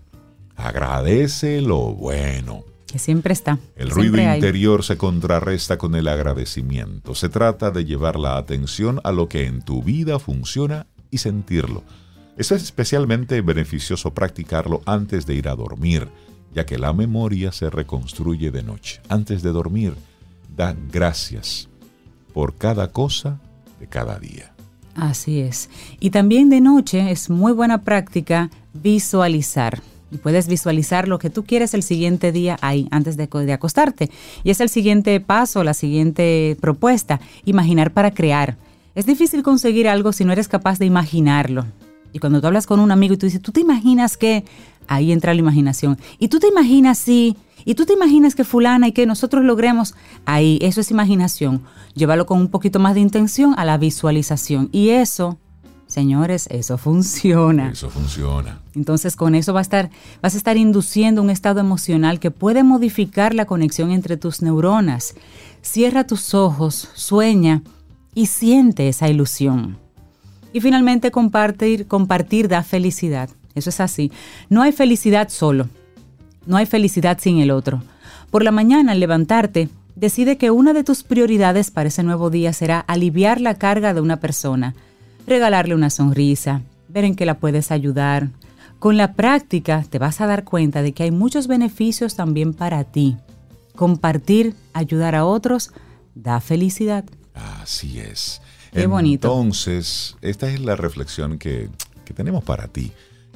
agradece lo bueno. Que siempre está. El ruido interior se contrarresta con el agradecimiento. Se trata de llevar la atención a lo que en tu vida funciona y sentirlo. Es especialmente beneficioso practicarlo antes de ir a dormir, ya que la memoria se reconstruye de noche. Antes de dormir, da gracias por cada cosa de cada día. Así es. Y también de noche es muy buena práctica visualizar. Y puedes visualizar lo que tú quieres el siguiente día ahí, antes de acostarte. Y es el siguiente paso, la siguiente propuesta, imaginar para crear. Es difícil conseguir algo si no eres capaz de imaginarlo. Y cuando tú hablas con un amigo y tú dices, ¿tú te imaginas que? Ahí entra la imaginación. Y tú te imaginas sí, y tú te imaginas que fulana y que nosotros logremos. Ahí, eso es imaginación. Llévalo con un poquito más de intención a la visualización. Y eso, señores, eso funciona. Eso funciona. Entonces con eso vas a estar induciendo un estado emocional que puede modificar la conexión entre tus neuronas. Cierra tus ojos, sueña y siente esa ilusión. Y finalmente compartir da felicidad. Eso es así. No hay felicidad solo. No hay felicidad sin el otro. Por la mañana, al levantarte, decide que una de tus prioridades para ese nuevo día será aliviar la carga de una persona, regalarle una sonrisa, ver en qué la puedes ayudar. Con la práctica te vas a dar cuenta de que hay muchos beneficios también para ti. Compartir, ayudar a otros, da felicidad. Así es. Qué bonito. Entonces, esta es la reflexión que tenemos para ti.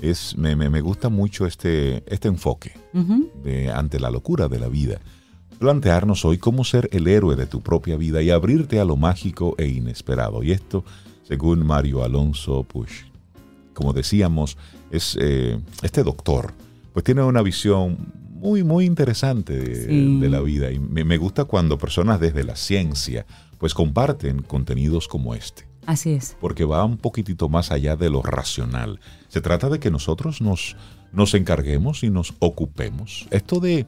Me gusta mucho este enfoque ante la locura de la vida. Plantearnos hoy cómo ser el héroe de tu propia vida y abrirte a lo mágico e inesperado. Y esto, según Mario Alonso Puig, como decíamos, es este doctor, pues tiene una visión muy, muy interesante de la vida. Y me gusta cuando personas desde la ciencia pues comparten contenidos como este. Así es. Porque va un poquitito más allá de lo racional. Se trata de que nosotros nos encarguemos y nos ocupemos. Esto de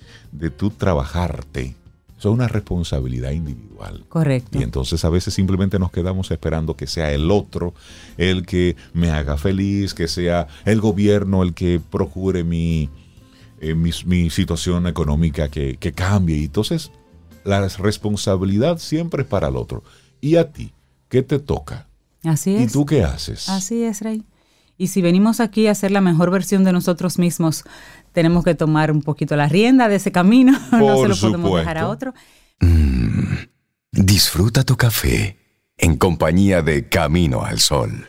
tú trabajarte, eso es una responsabilidad individual. Correcto. Y entonces a veces simplemente nos quedamos esperando que sea el otro el que me haga feliz, que sea el gobierno el que procure mi situación económica que cambie. Y entonces la responsabilidad siempre es para el otro. ¿Y a ti? ¿Qué te toca? Así es. ¿Y tú qué haces? Así es, Rey. Y si venimos aquí a ser la mejor versión de nosotros mismos, tenemos que tomar un poquito la rienda de ese camino. No se lo podemos dejar a otro. Disfruta tu café en compañía de Camino al Sol.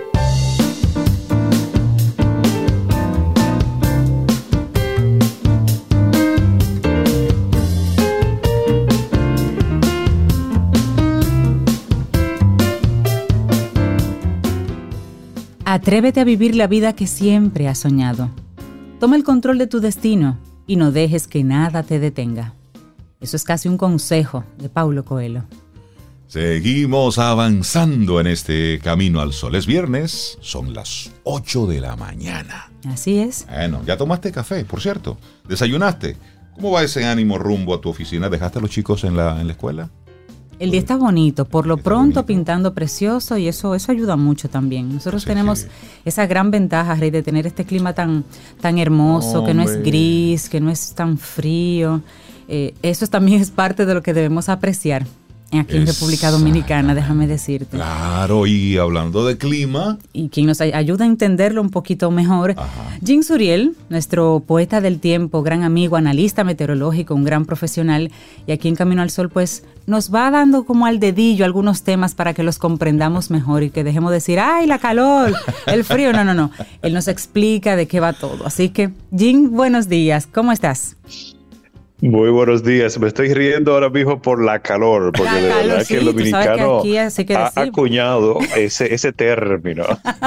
Atrévete a vivir la vida que siempre has soñado. Toma el control de tu destino y no dejes que nada te detenga. Eso es casi un consejo de Paulo Coelho. Seguimos avanzando en este Camino al Sol. Es viernes, son las 8 de la mañana. Así es. Bueno, ya tomaste café, por cierto. ¿Desayunaste? ¿Cómo va ese ánimo rumbo a tu oficina? ¿Dejaste a los chicos en la escuela? El día está bonito, por lo pronto pintando precioso y eso ayuda mucho también. Nosotros tenemos esa gran ventaja, Rey, de tener este clima tan hermoso, que no es gris, que no es tan frío. Eso también es parte de lo que debemos apreciar aquí en República Dominicana, déjame decirte. Claro, y hablando de clima. Y quien nos ayuda a entenderlo un poquito mejor, Jean Suriel, nuestro poeta del tiempo, gran amigo, analista meteorológico, un gran profesional, y aquí en Camino al Sol, pues nos va dando como al dedillo algunos temas para que los comprendamos mejor y que dejemos de decir, ¡ay, la calor, el frío! No. Él nos explica de qué va todo. Así que, Jean, buenos días. ¿Cómo estás? Muy buenos días. Me estoy riendo ahora mismo por la calor, porque de verdad que el dominicano ha acuñado ese término.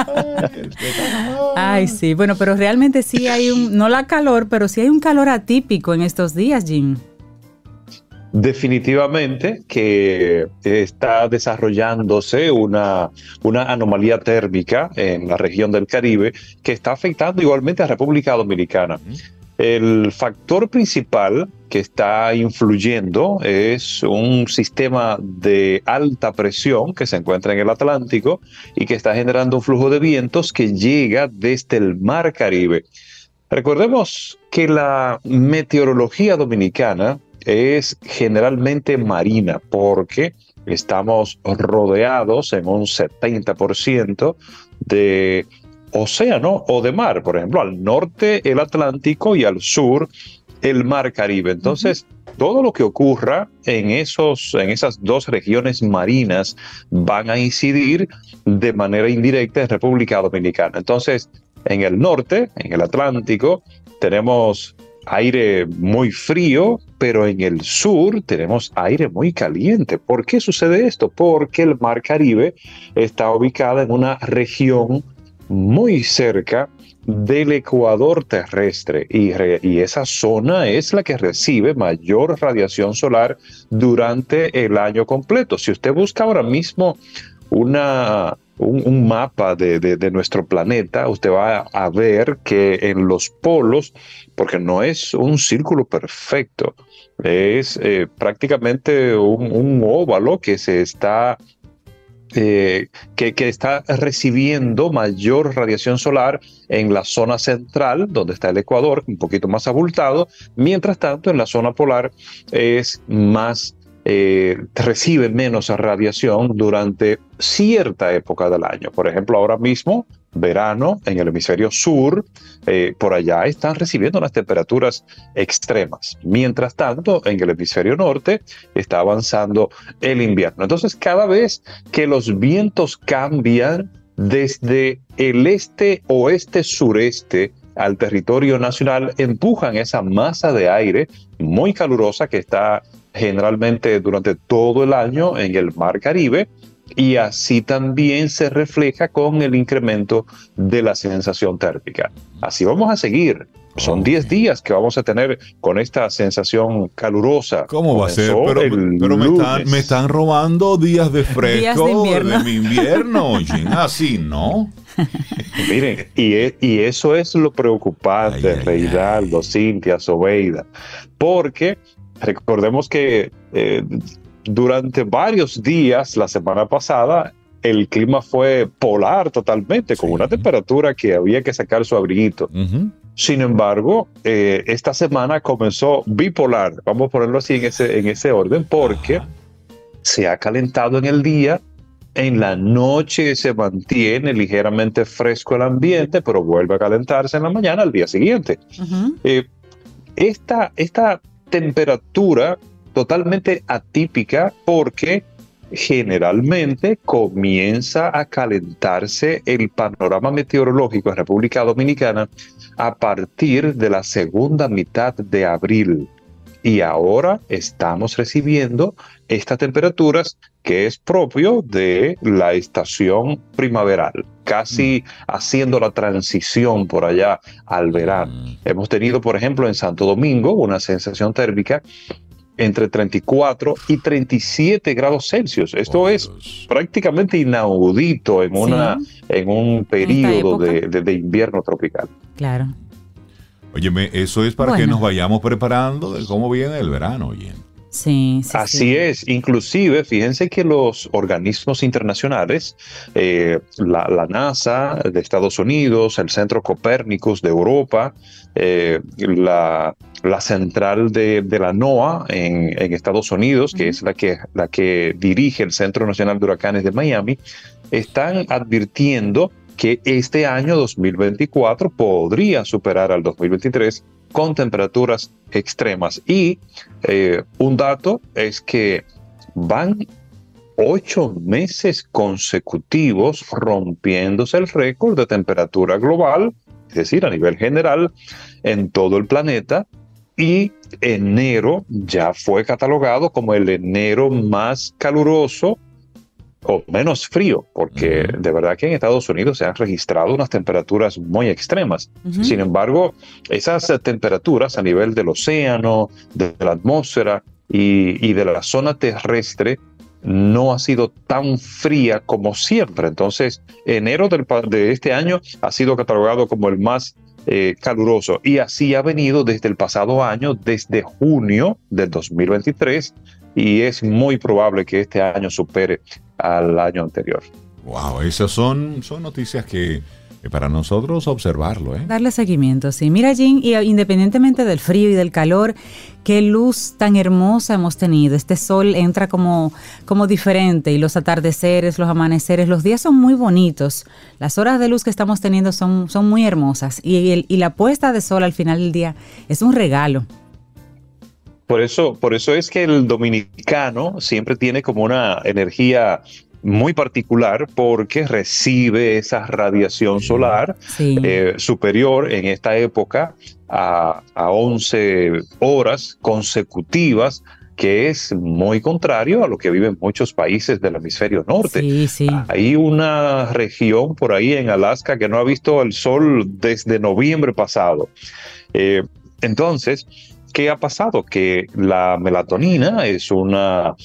Ay, sí. Bueno, pero realmente sí hay no la calor, pero sí hay un calor atípico en estos días, Jim. Definitivamente que está desarrollándose una anomalía térmica en la región del Caribe que está afectando igualmente a República Dominicana. El factor principal que está influyendo es un sistema de alta presión que se encuentra en el Atlántico y que está generando un flujo de vientos que llega desde el Mar Caribe. Recordemos que la meteorología dominicana es generalmente marina porque estamos rodeados en un 70% de océano o de mar, por ejemplo, al norte el Atlántico y al sur el Mar Caribe. Entonces, todo lo que ocurra en esas dos regiones marinas van a incidir de manera indirecta en República Dominicana. Entonces, En el norte, en el Atlántico, tenemos aire muy frío, pero en el sur tenemos aire muy caliente. ¿Por qué sucede esto? Porque el Mar Caribe está ubicado en una región muy cerca del ecuador terrestre y esa zona es la que recibe mayor radiación solar durante el año completo. Si usted busca ahora mismo un mapa de nuestro planeta, usted va a ver que en los polos, porque no es un círculo perfecto, es prácticamente un óvalo que se está que está recibiendo mayor radiación solar en la zona central, donde está el Ecuador, un poquito más abultado. Mientras tanto, en la zona polar es más, recibe menos radiación durante cierta época del año. Por ejemplo, ahora mismo, verano, en el hemisferio sur, por allá están recibiendo unas temperaturas extremas. Mientras tanto, en el hemisferio norte está avanzando el invierno. Entonces, cada vez que los vientos cambian desde el este, oeste, sureste al territorio nacional, empujan esa masa de aire muy calurosa que está generalmente durante todo el año en el Mar Caribe, y así también se refleja con el incremento de la sensación térmica. Así vamos a seguir. Son 10 días que vamos a tener con esta sensación calurosa. ¿Cómo va a ser? Pero me están robando días de fresco, días de mi invierno. Oye, así, ¿no? Miren, y eso es lo preocupante, Reinaldo, Cintia, Sobeida, porque recordemos que durante varios días la semana pasada el clima fue polar totalmente, con una temperatura que había que sacar su abriguito. Sin embargo, esta semana comenzó bipolar, vamos a ponerlo así en ese orden, porque se ha calentado en el día, en la noche se mantiene ligeramente fresco el ambiente, pero vuelve a calentarse en la mañana al día siguiente. Esta temperatura totalmente atípica, porque generalmente comienza a calentarse el panorama meteorológico en República Dominicana a partir de la segunda mitad de abril. Y ahora estamos recibiendo estas temperaturas que es propio de la estación primaveral, casi haciendo la transición por allá al verano. Hemos tenido, por ejemplo, en Santo Domingo una sensación térmica entre 34 y 37 grados Celsius. Esto es prácticamente inaudito en un periodo de invierno tropical. Claro. Óyeme, eso es para que nos vayamos preparando de cómo viene el verano, oye. Sí, Así es. Inclusive, fíjense que los organismos internacionales, la NASA de Estados Unidos, el Centro Copérnicus de Europa, la central de la NOAA en Estados Unidos, que es la que dirige el Centro Nacional de Huracanes de Miami, están advirtiendo que este año 2024 podría superar al 2023 con temperaturas extremas. Y un dato es que van 8 meses consecutivos rompiéndose el récord de temperatura global, es decir, a nivel general, en todo el planeta. Y enero ya fue catalogado como el enero más caluroso o menos frío, porque de verdad que en Estados Unidos se han registrado unas temperaturas muy extremas. Sin embargo, esas temperaturas a nivel del océano, de la atmósfera y de la zona terrestre no ha sido tan fría como siempre. Entonces, enero de este año ha sido catalogado como el más caluroso, y así ha venido desde el pasado año, desde junio del 2023, y es muy probable que este año supere al año anterior. Wow, esas son noticias que para nosotros observarlo, Darle seguimiento, sí. Mira, Jean, y independientemente del frío y del calor, qué luz tan hermosa hemos tenido. Este sol entra como diferente, y los atardeceres, los amaneceres, los días son muy bonitos. Las horas de luz que estamos teniendo son muy hermosas, y la puesta de sol al final del día es un regalo. Por eso es que el dominicano siempre tiene como una energía muy particular porque recibe esa radiación solar superior en esta época a 11 horas consecutivas, que es muy contrario a lo que viven muchos países del hemisferio norte. Hay una región por ahí en Alaska que no ha visto el sol desde noviembre pasado. Entonces, ¿qué ha pasado? Que la melatonina es una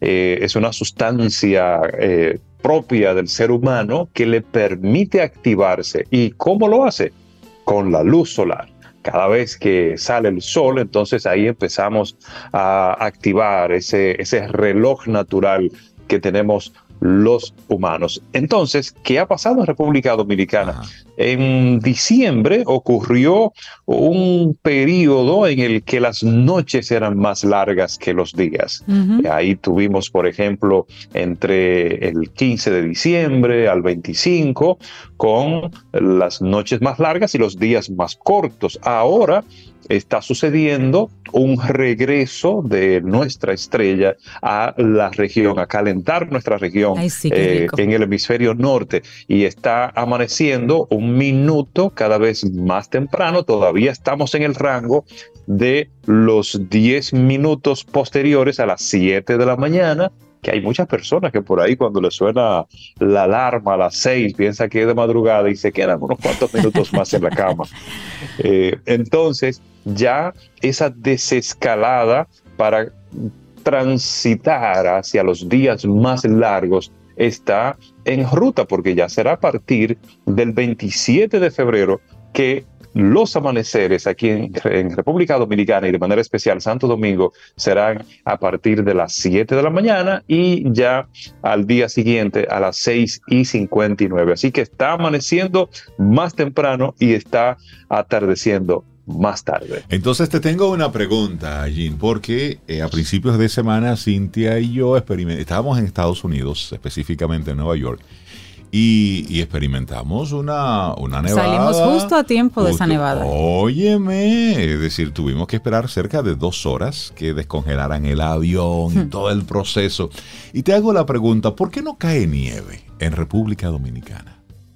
sustancia propia del ser humano que le permite activarse. ¿Y cómo lo hace? Con la luz solar. Cada vez que sale el sol, entonces ahí empezamos a activar ese reloj natural que tenemos los humanos. Entonces, ¿qué ha pasado en República Dominicana? En diciembre ocurrió un periodo en el que las noches eran más largas que los días. Ahí tuvimos, por ejemplo, entre el 15 de diciembre al 25, con las noches más largas y los días más cortos. Ahora está sucediendo un regreso de nuestra estrella a la región, a calentar nuestra región en el hemisferio norte, y está amaneciendo un minuto cada vez más temprano. Todavía estamos en el rango de los 10 minutos posteriores a las 7 de la mañana, que hay muchas personas que por ahí cuando les suena la alarma a las 6 piensan que es de madrugada y se quedan unos cuantos minutos más en la cama. Entonces, ya esa desescalada para transitar hacia los días más largos está en ruta, porque ya será a partir del 27 de febrero que los amaneceres aquí en República Dominicana y de manera especial Santo Domingo serán a partir de las 7 de la mañana y ya al día siguiente a las 6:59. Así que está amaneciendo más temprano y está atardeciendo más tarde. Entonces te tengo una pregunta, Jean, porque a principios de semana Cintia y yo estábamos en Estados Unidos, específicamente en Nueva York, y experimentamos una nevada. Salimos justo a tiempo de esa nevada. Óyeme, es decir, tuvimos que esperar cerca de 2 horas que descongelaran el avión y todo el proceso. Y te hago la pregunta, ¿por qué no cae nieve en República Dominicana?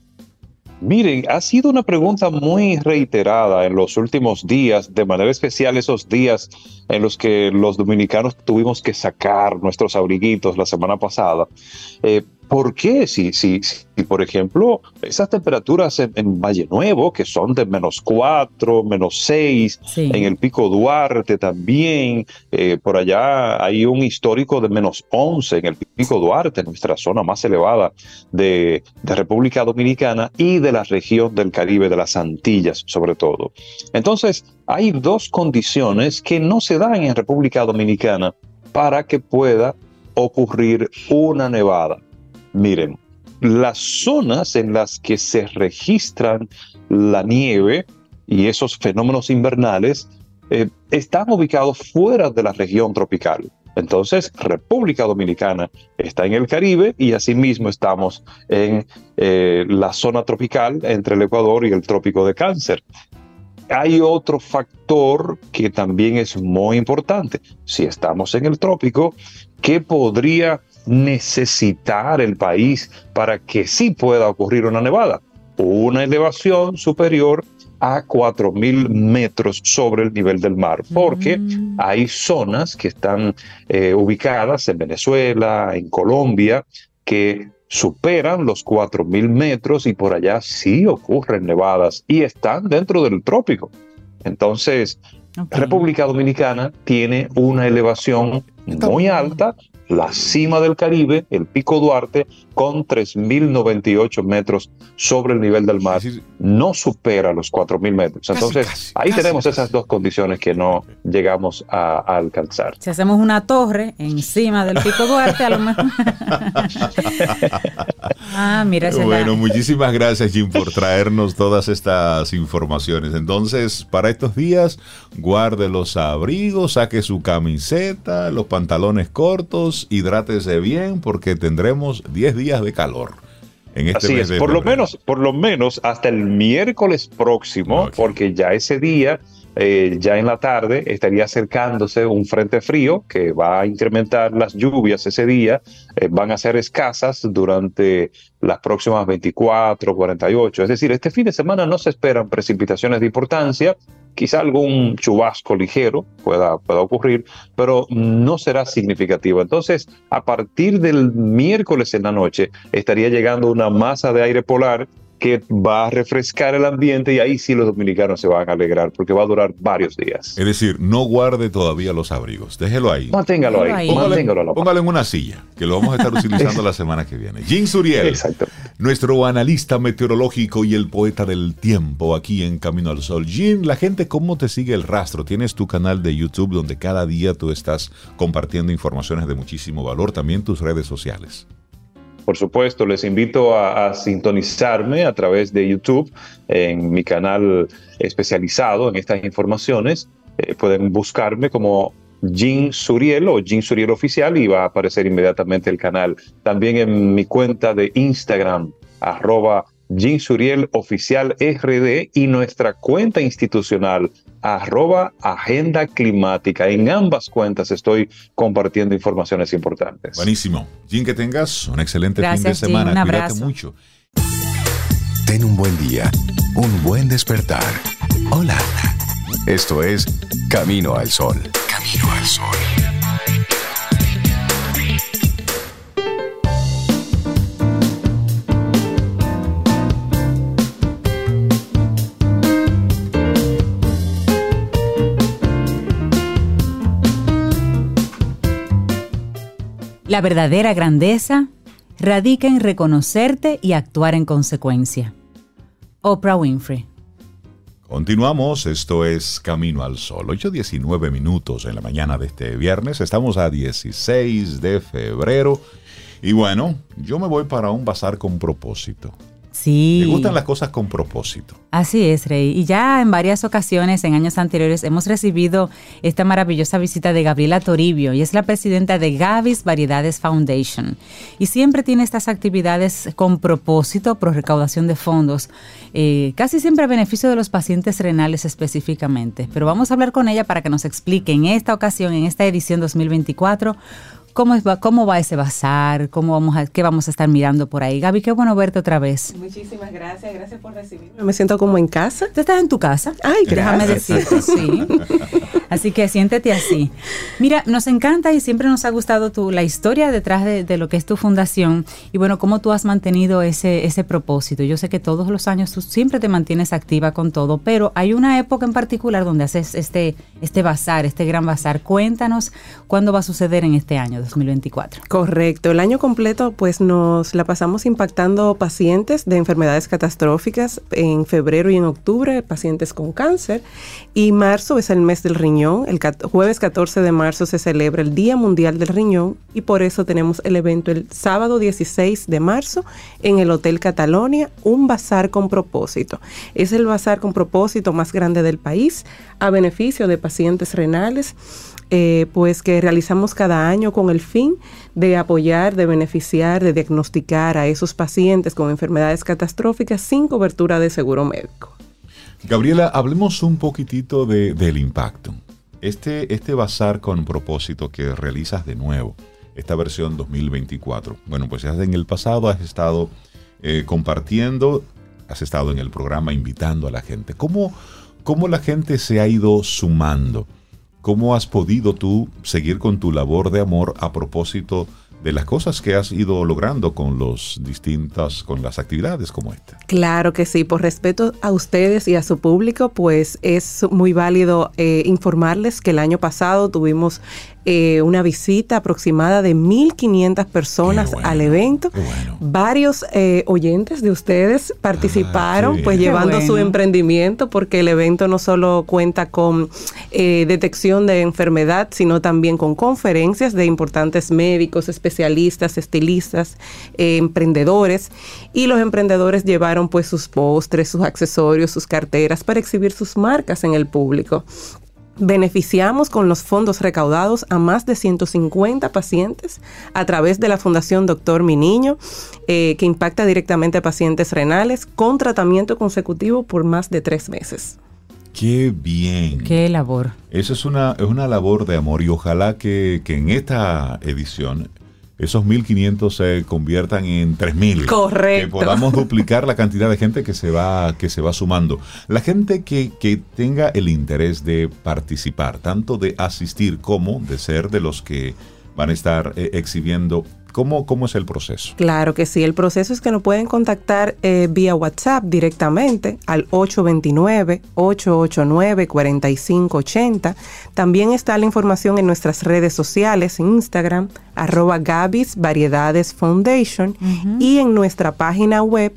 Miren, ha sido una pregunta muy reiterada en los últimos días, de manera especial esos días en los que los dominicanos tuvimos que sacar nuestros abriguitos la semana pasada. ¿Por qué? Si, por ejemplo, esas temperaturas en Valle Nuevo, que son de -4, -6, en el Pico Duarte también, por allá hay un histórico de -11 en el Pico Duarte, nuestra zona más elevada de República Dominicana y de la región del Caribe, de las Antillas sobre todo. Entonces, hay 2 condiciones que no se dan en República Dominicana para que pueda ocurrir una nevada. Miren, las zonas en las que se registran la nieve y esos fenómenos invernales están ubicados fuera de la región tropical. Entonces, República Dominicana está en el Caribe y asimismo estamos en la zona tropical entre el Ecuador y el Trópico de Cáncer. Hay otro factor que también es muy importante. Si estamos en el trópico, ¿qué podría necesitar el país para que sí pueda ocurrir una nevada? Una elevación superior a 4.000 metros sobre el nivel del mar, porque hay zonas que están ubicadas en Venezuela, en Colombia, que superan los 4.000 metros y por allá sí ocurren nevadas y están dentro del trópico. Entonces, República Dominicana tiene una elevación muy alta, la cima del Caribe, el Pico Duarte, con 3.098 metros sobre el nivel del mar, no supera los 4.000 metros. Entonces, ahí tenemos esas 2 condiciones que no llegamos a alcanzar. Si hacemos una torre encima del Pico Duarte, a lo mejor... mira, bueno, muchísimas gracias, Jim, por traernos todas estas informaciones. Entonces, para estos días, guarde los abrigos, saque su camiseta, los pantalones cortos, hidrátese bien, porque tendremos 10 días de calor en este mes de febrero. Por lo menos hasta el miércoles próximo, porque ya ese día ya en la tarde estaría acercándose un frente frío que va a incrementar las lluvias ese día. Van a ser escasas durante las próximas 24, 48. Es decir, este fin de semana no se esperan precipitaciones de importancia. Quizá algún chubasco ligero pueda ocurrir, pero no será significativo. Entonces, a partir del miércoles en la noche, estaría llegando una masa de aire polar que va a refrescar el ambiente, y ahí sí los dominicanos se van a alegrar porque va a durar varios días. Es decir, no guarde todavía los abrigos, déjelo ahí. Manténgalo ahí. Póngalo en una silla, que lo vamos a estar utilizando la semana que viene. Jean Suriel, exacto, nuestro analista meteorológico y el poeta del tiempo aquí en Camino al Sol. Jean, la gente, ¿cómo te sigue el rastro? Tienes tu canal de YouTube donde cada día tú estás compartiendo informaciones de muchísimo valor, también tus redes sociales. Por supuesto, les invito a sintonizarme a través de YouTube en mi canal especializado en estas informaciones. Pueden buscarme como Jean Suriel o Jean Suriel Oficial y va a aparecer inmediatamente el canal. También en mi cuenta de Instagram, @Jean Suriel Oficial RD, y nuestra cuenta institucional, @Agenda Climática. En ambas cuentas estoy compartiendo informaciones importantes. Buenísimo. Jean, que tengas un excelente fin de semana. Jean, un Cuídate abrazo. mucho. Ten un buen día, un buen despertar. Hola. Esto es Camino al Sol. Camino al Sol. La verdadera grandeza radica en reconocerte y actuar en consecuencia. Oprah Winfrey. Continuamos, esto es Camino al Sol, 8:19 minutos en la mañana de este viernes, estamos a 16 de febrero y bueno, yo me voy para un bazar con propósito. Sí. Me gustan las cosas con propósito. Así es, Rey. Y ya en varias ocasiones, en años anteriores, hemos recibido esta maravillosa visita de Gabriela Toribio. Y es la presidenta de Gavis Variedades Foundation. Y siempre tiene estas actividades con propósito, pro recaudación de fondos. Casi siempre a beneficio de los pacientes renales específicamente. Pero vamos a hablar con ella para que nos explique en esta ocasión, en esta edición 2024, ¿cómo va ese bazar? ¿Qué vamos a estar mirando por ahí? Gaby, qué bueno verte otra vez. Muchísimas gracias por recibirme. Me siento como en casa. Tú estás en tu casa. Ay, déjame gracias. decirte, sí. Así que siéntete así. Mira, nos encanta y siempre nos ha gustado la historia detrás de lo que es tu fundación y bueno, cómo tú has mantenido ese propósito. Yo sé que todos los años tú siempre te mantienes activa con todo, pero hay una época en particular donde haces este bazar, este gran bazar. Cuéntanos cuándo va a suceder en este año 2024. Correcto. El año completo pues nos la pasamos impactando pacientes de enfermedades catastróficas en febrero y en octubre, pacientes con cáncer, y marzo es el mes del riñón. El jueves 14 de marzo se celebra el Día Mundial del Riñón y por eso tenemos el evento el sábado 16 de marzo en el Hotel Catalonia, un bazar con propósito. Es el bazar con propósito más grande del país a beneficio de pacientes renales, pues que realizamos cada año con el fin de apoyar, de beneficiar, de diagnosticar a esos pacientes con enfermedades catastróficas sin cobertura de seguro médico. Gabriela, hablemos un poquitito del impacto. Este bazar con propósito que realizas de nuevo, esta versión 2024. Bueno, pues en el pasado has estado compartiendo, has estado en el programa invitando a la gente. ¿Cómo la gente se ha ido sumando? ¿Cómo has podido tú seguir con tu labor de amor a propósito de las cosas que has ido logrando con las actividades como esta? Claro que sí, por respeto a ustedes y a su público, pues es muy válido informarles que el año pasado tuvimos una visita aproximada de 1,500 personas al evento. Bueno. Varios oyentes de ustedes participaron, pues llevando su emprendimiento, porque el evento no solo cuenta con detección de enfermedad, sino también con conferencias de importantes médicos, especialistas, estilistas, emprendedores, y los emprendedores llevaron pues sus postres, sus accesorios, sus carteras para exhibir sus marcas en el público. Beneficiamos con los fondos recaudados a más de 150 pacientes a través de la Fundación Doctor Mi Niño, que impacta directamente a pacientes renales con tratamiento consecutivo por más de 3 meses. Qué bien. Qué labor. Eso es una labor de amor y ojalá que en esta edición esos 1.500 se conviertan en 3.000. Correcto. Que podamos duplicar la cantidad de gente que se va sumando. La gente que tenga el interés de participar, tanto de asistir como de ser de los que van a estar exhibiendo. ¿Cómo es el proceso? Claro que sí, el proceso es que nos pueden contactar vía WhatsApp directamente al 829-889-4580. También está la información en nuestras redes sociales, en Instagram, @Gabis Variedades Foundation, y en nuestra página web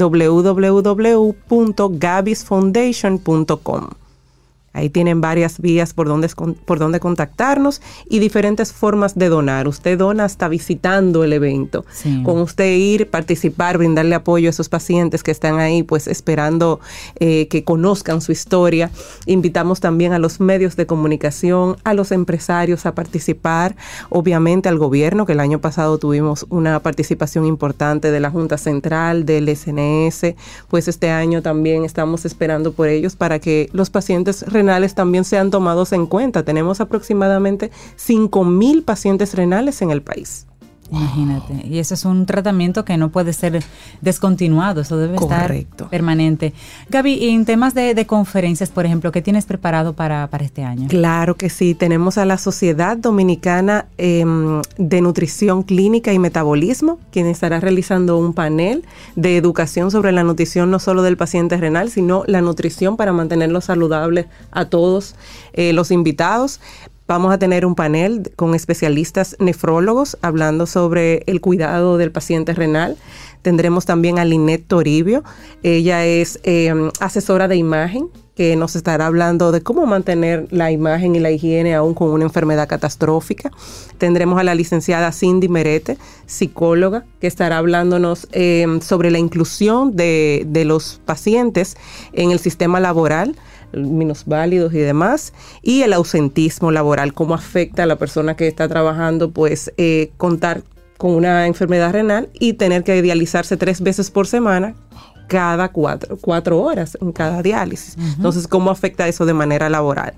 www.gabisfoundation.com. Ahí tienen varias vías por donde contactarnos y diferentes formas de donar. Usted dona hasta visitando el evento. Sí. Con usted ir, participar, brindarle apoyo a esos pacientes que están ahí pues esperando que conozcan su historia. Invitamos también a los medios de comunicación, a los empresarios a participar, obviamente al gobierno, que el año pasado tuvimos una participación importante de la Junta Central, del SNS, pues este año también estamos esperando por ellos para que los pacientes renales también sean tomados en cuenta. Tenemos aproximadamente 5,000 pacientes renales en el país. Imagínate. Y eso es un tratamiento que no puede ser descontinuado, eso debe estar permanente. Gaby, en temas de conferencias, por ejemplo, ¿qué tienes preparado para este año? Claro que sí, tenemos a la Sociedad Dominicana de Nutrición Clínica y Metabolismo, quien estará realizando un panel de educación sobre la nutrición, no solo del paciente renal, sino la nutrición para mantenerlo saludable a todos los invitados. Vamos a tener un panel con especialistas nefrólogos hablando sobre el cuidado del paciente renal. Tendremos también a Linet Toribio. Ella es asesora de imagen, que nos estará hablando de cómo mantener la imagen y la higiene aún con una enfermedad catastrófica. Tendremos a la licenciada Cindy Merete, psicóloga, que estará hablándonos sobre la inclusión de los pacientes en el sistema laboral, minusválidos y demás, y el ausentismo laboral, cómo afecta a la persona que está trabajando, pues contar con una enfermedad renal y tener que dializarse 3 veces por semana, cada 4 horas en cada diálisis. Entonces, ¿cómo afecta eso de manera laboral?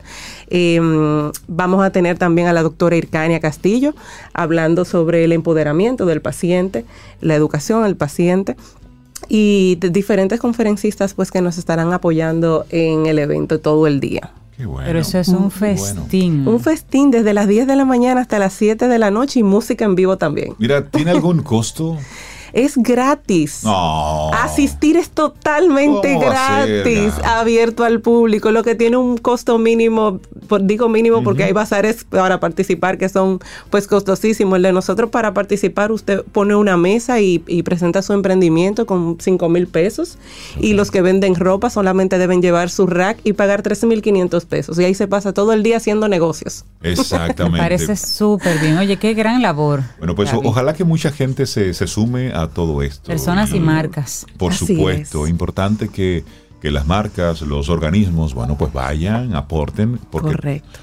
Vamos a tener también a la doctora Irkania Castillo hablando sobre el empoderamiento del paciente, la educación del paciente, y diferentes conferencistas pues que nos estarán apoyando en el evento todo el día. Qué bueno. Pero eso es un festín. Un festín desde las 10 de la mañana hasta las 7 de la noche y música en vivo también. Mira, ¿tiene algún costo? Es gratis. No. Asistir es totalmente gratis, abierto al público. Lo que tiene un costo mínimo, digo mínimo porque hay bazares para participar que son pues costosísimos. El de nosotros, para participar, usted pone una mesa y presenta su emprendimiento con 5,000 pesos. Okay. Y los que venden ropa solamente deben llevar su rack y pagar 13,500 pesos. Y ahí se pasa todo el día haciendo negocios. Exactamente. Me parece súper bien. Oye, qué gran labor. Bueno, pues ojalá que mucha gente se sume a todo esto. Personas y marcas. Por supuesto, importante que las marcas, los organismos, bueno, pues vayan, aporten, porque correcto.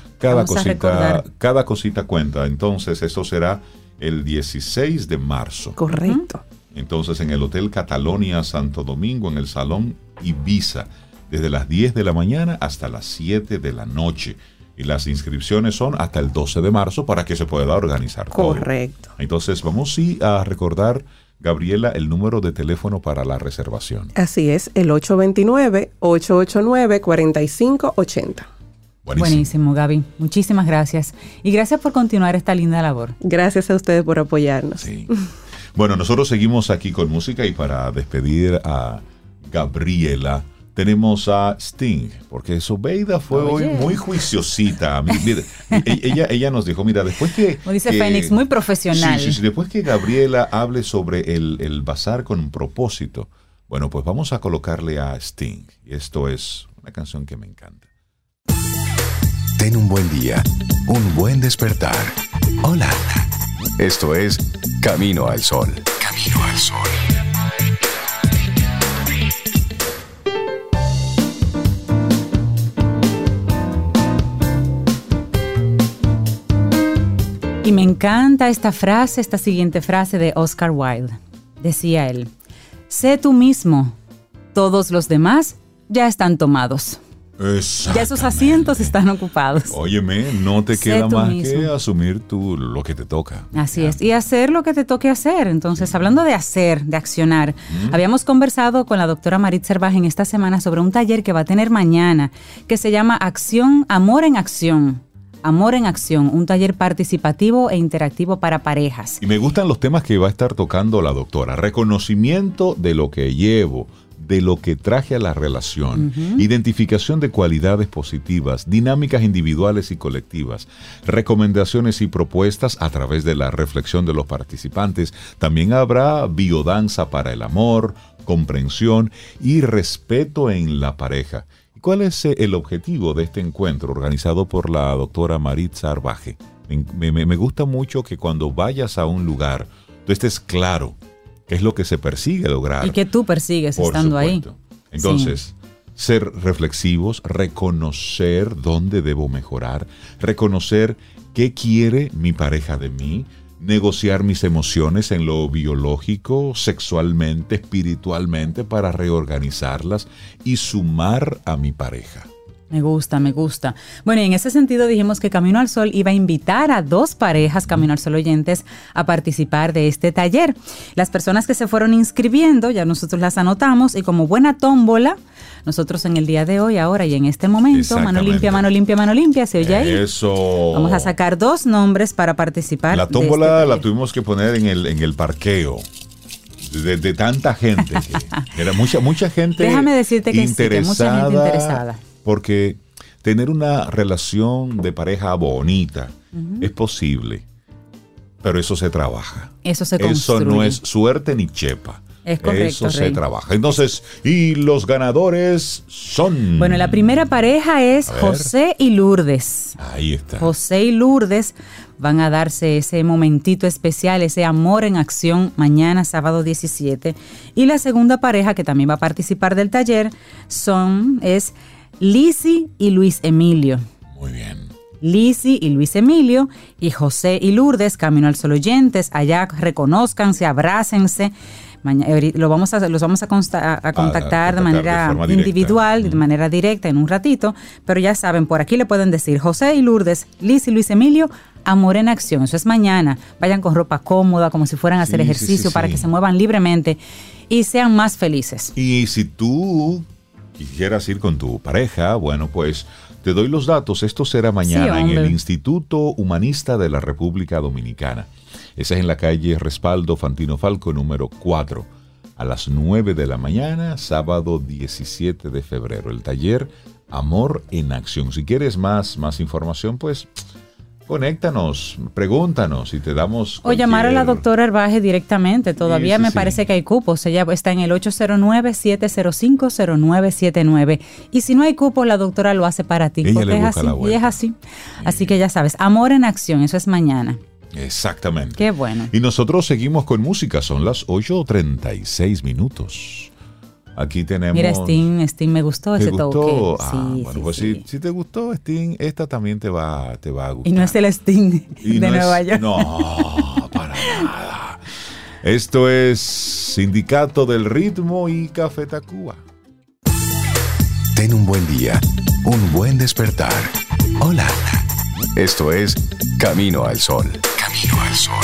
Cada cosita cuenta. Entonces, eso será el 16 de marzo. Correcto. Entonces, en el Hotel Catalonia Santo Domingo, en el Salón Ibiza, desde las 10 de la mañana hasta las 7 de la noche. Y las inscripciones son hasta el 12 de marzo para que se pueda organizar todo. Correcto. Entonces, vamos a recordar, Gabriela, el número de teléfono para la reservación. Así es, el 829-889-4580. Buenísimo, Gaby. Muchísimas gracias. Y gracias por continuar esta linda labor. Gracias a ustedes por apoyarnos. Sí. Bueno, nosotros seguimos aquí con música y para despedir a Gabriela, tenemos a Sting, porque Sobeida fue hoy muy juiciosita. Mira, ella nos dijo, mira, después que... Como dice Fénix, muy profesional. Sí, después que Gabriela hable sobre el bazar con propósito, bueno, pues vamos a colocarle a Sting. Y esto es una canción que me encanta. Ten un buen día, un buen despertar. Hola. Esto es Camino al Sol. Camino al Sol. Y me encanta esta siguiente frase de Oscar Wilde. Decía él: sé tú mismo, todos los demás ya están tomados. Exactamente. Ya esos asientos están ocupados. Óyeme, no te Sé queda tú más mismo. que asumir tú lo que te toca. Así es, y hacer lo que te toque hacer. Entonces, hablando de hacer, de accionar, habíamos conversado con la doctora Maritza Herbaje en esta semana sobre un taller que va a tener mañana, que se llama Amor en Acción. Amor en Acción, un taller participativo e interactivo para parejas. Y me gustan los temas que va a estar tocando la doctora. Reconocimiento de lo que llevo, de lo que traje a la relación, identificación de cualidades positivas, dinámicas individuales y colectivas, recomendaciones y propuestas a través de la reflexión de los participantes. También habrá biodanza para el amor, comprensión y respeto en la pareja. ¿Y cuál es el objetivo de este encuentro organizado por la doctora Maritza Herbaje? Me gusta mucho que cuando vayas a un lugar, tú estés claro qué es lo que se persigue lograr. Y que tú persigues Por estando supuesto. ahí. Entonces, ser reflexivos, reconocer dónde debo mejorar, reconocer qué quiere mi pareja de mí, negociar mis emociones en lo biológico, sexualmente, espiritualmente, para reorganizarlas y sumar a mi pareja. Me gusta, me gusta. Bueno, y en ese sentido dijimos que Camino al Sol iba a invitar a 2 parejas Camino al Sol oyentes a participar de este taller. Las personas que se fueron inscribiendo, ya nosotros las anotamos y como buena tómbola, nosotros en el día de hoy, ahora y en este momento, mano limpia, mano limpia, mano limpia, ¿se oye ahí? Eso. Vamos a sacar 2 nombres para participar. La de tómbola este la taller. tuvimos que poner en el parqueo. De tanta gente. Era mucha gente. Déjame decirte que sí, que interesada, mucha gente interesada. Porque tener una relación de pareja bonita es posible, pero eso se trabaja. Eso se Eso construye. no es suerte ni chepa. Es correcto, Eso se Rey. trabaja. Entonces, y los ganadores son... Bueno, la primera pareja es A ver. José y Lourdes. Ahí está. José y Lourdes van a darse ese momentito especial, ese amor en acción, mañana, sábado 17. Y la segunda pareja que también va a participar del taller es Lizzy y Luis Emilio. Muy bien. Lizzy y Luis Emilio y José y Lourdes, Camino al Sol oyentes, allá reconózcanse, abrácense. Los vamos a contactar de manera forma individual, directa. de manera directa en un ratito, pero ya saben, por aquí le pueden decir José y Lourdes, Lizzy y Luis Emilio, amor en acción. Eso es mañana. Vayan con ropa cómoda, como si fueran a hacer Sí, ejercicio, sí, para sí. que se muevan libremente y sean más felices. Y si tú quisieras ir con tu pareja, bueno, pues te doy los datos. Esto será mañana en hombre. el Instituto Humanista de la República Dominicana. Esa es en la calle Respaldo Fantino Falco, número 4, a las 9 de la mañana, sábado 17 de febrero. El taller Amor en Acción. Si quieres más información, pues conéctanos, pregúntanos y te damos O llamar a la cualquier- doctora Herbaje directamente. Todavía Sí, me sí. parece que hay cupos. Ella está en el 809-705-0979. Y si no hay cupo, la doctora lo hace para ti. Ella Porque le es busca así. la Y vuelta. es así. Así que ya sabes, amor en acción. Eso es mañana. Exactamente. Qué bueno. Y nosotros seguimos con música. Son las 8:36 minutos. Aquí tenemos... Mira, Sting me gustó ¿Te ese gustó? toque. Ah, Sí, bueno, sí, pues sí. si te gustó Sting, esta también te va a gustar. Y no es el Sting Y de no Nueva es- York. No, para nada. Esto es Sindicato del Ritmo y Café Tacuba. Ten un buen día, un buen despertar. Hola. Esto es Camino al Sol. Camino al Sol.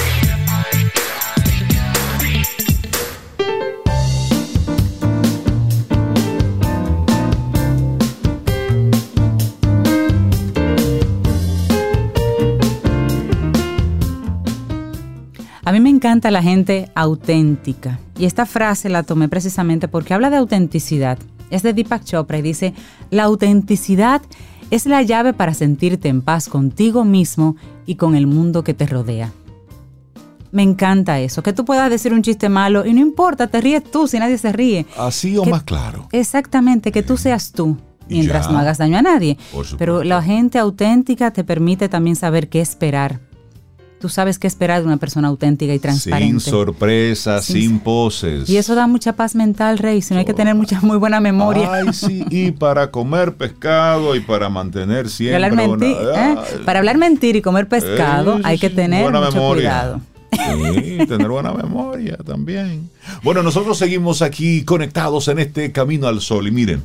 A mí me encanta la gente auténtica. Y esta frase la tomé precisamente porque habla de autenticidad. Es de Deepak Chopra y dice, la autenticidad es la llave para sentirte en paz contigo mismo y con el mundo que te rodea. Me encanta eso, que tú puedas decir un chiste malo y no importa, te ríes tú si nadie se ríe. Así o Que- más claro. Exactamente, que tú seas tú, Y mientras ya. no hagas daño a nadie. Por supuesto. Pero la gente auténtica te permite también saber qué esperar. Tú sabes qué esperar de una persona auténtica y transparente. Sin sorpresas, sin poses. Y eso da mucha paz mental, Rey, si no hay que tener muy buena memoria. Ay, sí, y para comer pescado y para mantener Para siempre hablar, para hablar mentir y comer pescado Sí, hay que sí, tener buena mucho memoria. cuidado. Sí, tener buena memoria también. Bueno, nosotros seguimos aquí conectados en este Camino al Sol. Y miren,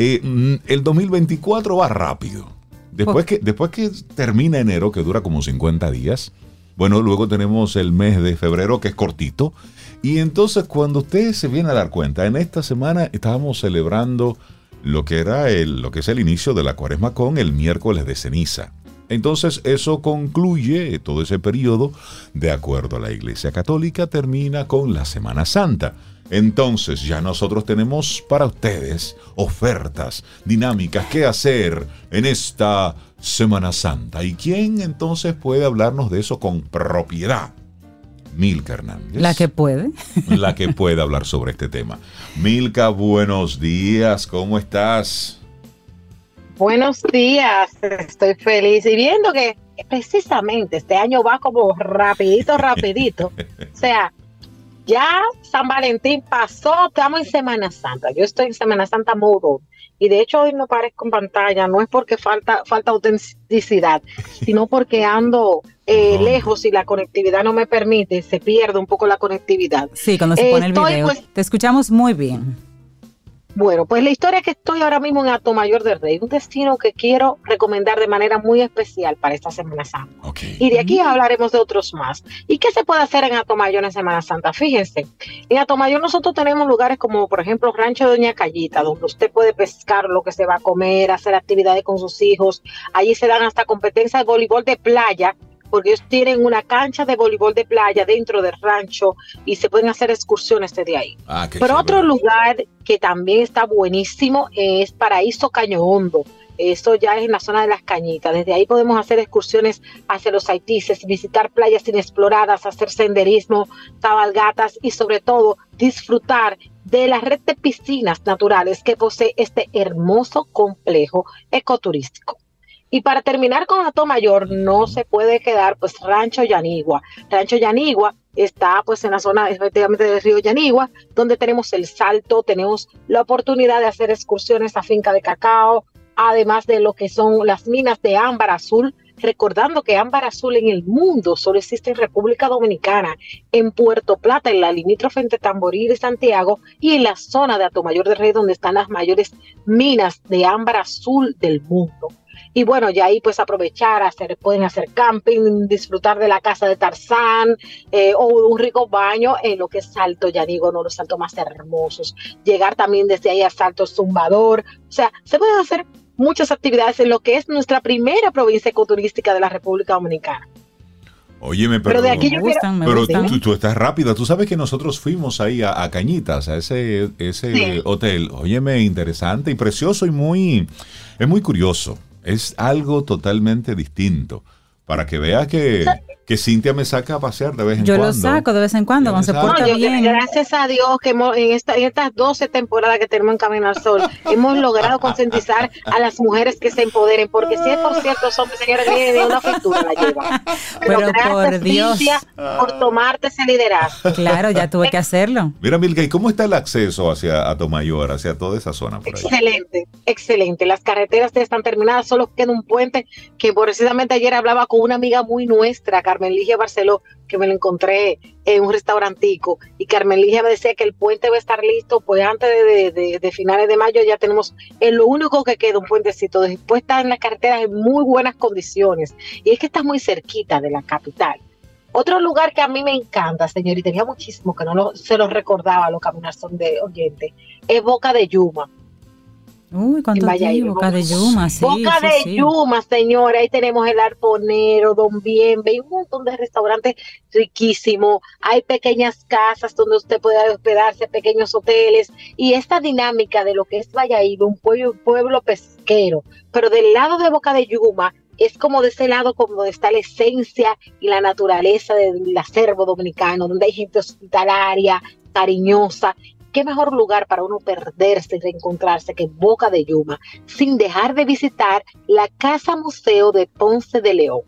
el 2024 va rápido. Después que termina enero, que dura como 50 días, bueno, luego tenemos el mes de febrero, que es cortito. Y entonces, cuando usted se viene a dar cuenta, en esta semana estábamos celebrando lo que es el inicio de la Cuaresma con el miércoles de ceniza. Entonces, eso concluye todo ese periodo, de acuerdo a la Iglesia Católica, termina con la Semana Santa. Entonces, ya nosotros tenemos para ustedes ofertas, dinámicas, qué hacer en esta Semana Santa. ¿Y quién entonces puede hablarnos de eso con propiedad? Milka Hernández. La que puede. La que puede hablar sobre este tema. Milka, buenos días, ¿cómo estás? Buenos días, estoy feliz y viendo que precisamente este año va como rapidito. O sea, ya San Valentín pasó, estamos en Semana Santa. Yo estoy en Semana Santa modo. Y de hecho hoy no aparezco en pantalla, no es porque falta autenticidad, sino porque ando lejos y la conectividad no me permite, se pierde un poco la conectividad. Sí, cuando se pone el video, te escuchamos muy bien. Bueno, pues la historia es que estoy ahora mismo en Atomayor del Rey, un destino que quiero recomendar de manera muy especial para esta Semana Santa. Okay. Y de aquí hablaremos de otros más. ¿Y qué se puede hacer en Atomayor en Semana Santa? Fíjense, en Atomayor nosotros tenemos lugares como, por ejemplo, Rancho de Doña Cayita, donde usted puede pescar lo que se va a comer, hacer actividades con sus hijos. Allí se dan hasta competencias de voleibol de playa, porque ellos tienen una cancha de voleibol de playa dentro del rancho y se pueden hacer excursiones desde ahí. Pero otro lugar que también está buenísimo es Paraíso Caño Hondo. Eso ya es en la zona de Las Cañitas. Desde ahí podemos hacer excursiones hacia los Haitises, visitar playas inexploradas, hacer senderismo, cabalgatas y sobre todo disfrutar de la red de piscinas naturales que posee este hermoso complejo ecoturístico. Y para terminar con Atomayor, no se puede quedar pues Rancho Yanigua. Rancho Yanigua está pues en la zona efectivamente del río Yanigua, donde tenemos el Salto, tenemos la oportunidad de hacer excursiones a finca de cacao, además de lo que son las minas de ámbar azul, recordando que ámbar azul en el mundo solo existe en República Dominicana, en Puerto Plata, en la limítrofe entre Tamboril y Santiago, y en la zona de Atomayor del Rey, donde están las mayores minas de ámbar azul del mundo. Y bueno, ya ahí pues aprovechar, pueden hacer camping, disfrutar de la casa de Tarzán o un rico baño en lo que es Salto Yanigua, uno de los saltos más hermosos. Llegar también desde ahí a Salto Zumbador. O sea, se pueden hacer muchas actividades en lo que es nuestra primera provincia ecoturística de la República Dominicana. Óyeme, pero de aquí tú estás rápida. Tú sabes que nosotros fuimos ahí a Cañitas, a ese sí. Hotel. Óyeme, interesante y precioso y es muy curioso. Es algo totalmente distinto. Para que vea que Cintia me saca a pasear de vez en cuando. Yo lo saco de vez en cuando, cuando se porta bien. Gracias a Dios que en estas 12 temporadas que tenemos en Camino al Sol, hemos logrado concientizar a las mujeres que se empoderen, porque si es por cierto, son señores de una fritura la llevan. Pero por Dios. Cintia, por tomarte ese liderazgo. Claro, ya tuve que hacerlo. Mira, Milka, ¿y cómo está el acceso hacia Atomayor, hacia toda esa zona por ahí? Excelente. Las carreteras ya están terminadas, solo queda un puente que precisamente ayer hablaba con una amiga muy nuestra, Carmen Ligia Barceló, que me lo encontré en un restaurantico, y Carmen Ligia me decía que el puente va a estar listo pues antes de finales de mayo. Ya tenemos lo único que queda, un puentecito. Después está en la carretera en muy buenas condiciones, y es que está muy cerquita de la capital. Otro lugar que a mí me encanta, señor, y tenía muchísimo que se lo recordaba a los Caminar Son de oyentes, es Boca de Yuma. Uy, ¿cuánto tiempo? Boca de Yuma, sí. Boca de Yuma, señora. Ahí tenemos el Arponero, Don Bienve, y un montón de restaurantes riquísimos. Hay pequeñas casas donde usted puede hospedarse, pequeños hoteles. Y esta dinámica de lo que es Valladolid, un pueblo pesquero. Pero del lado de Boca de Yuma, es como de ese lado como está la esencia y la naturaleza del acervo dominicano, donde hay gente hospitalaria, cariñosa. ¿Qué mejor lugar para uno perderse y reencontrarse que Boca de Yuma, sin dejar de visitar la Casa Museo de Ponce de León?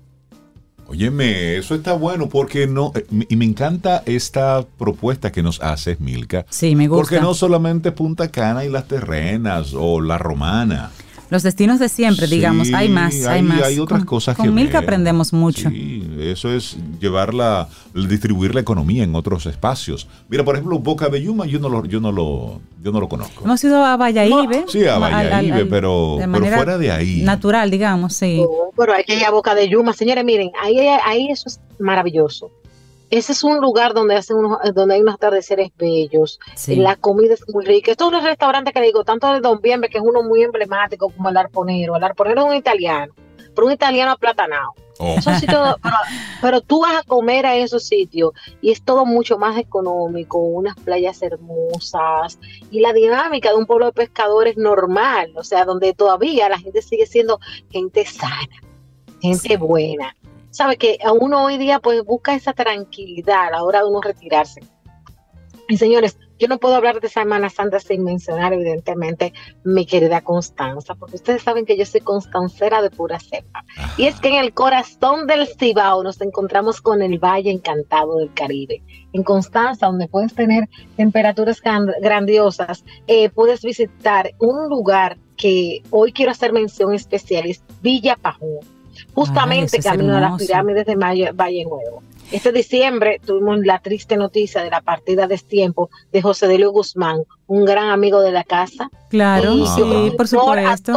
Óyeme, eso está bueno porque y me encanta esta propuesta que nos haces, Milka. Sí, me gusta. Porque no solamente Punta Cana y Las Terrenas o La Romana. Los destinos de siempre, digamos, hay más. Hay otras cosas que con Milka aprendemos mucho. Sí, Eso es distribuir la economía en otros espacios. Mira, por ejemplo, Boca de Yuma, yo no lo conozco. Hemos ido a Valladolid. Sí, a Valladolid, pero fuera de ahí. Natural, digamos, sí. Pero hay que ir a Boca de Yuma. Señores, miren, ahí eso es maravilloso. Ese es un lugar donde hay unos atardeceres bellos, Sí. la comida es muy rica. Estos son los restaurantes que le digo, tanto de Don Bienve, que es uno muy emblemático, como el Arponero. El Arponero es un italiano, pero un italiano aplatanado. Oh. Esos sitios, pero tú vas a comer a esos sitios y es todo mucho más económico, unas playas hermosas y la dinámica de un pueblo de pescadores normal, o sea, donde todavía la gente sigue siendo gente sana, gente buena. Sabe que a uno hoy día pues busca esa tranquilidad a la hora de uno retirarse. Y señores, yo no puedo hablar de Semana Santa sin mencionar evidentemente mi querida Constanza, porque ustedes saben que yo soy constancera de pura cepa. Y es que en el corazón del Cibao nos encontramos con el Valle Encantado del Caribe. En Constanza, donde puedes tener temperaturas grandiosas, puedes visitar un lugar que hoy quiero hacer mención especial, es Villa Pajón. Justamente camino a las pirámides de Valle Nuevo. Este diciembre tuvimos la triste noticia de la partida a destiempo de José Delio Guzmán, un gran amigo de la casa. Claro, sí, por supuesto.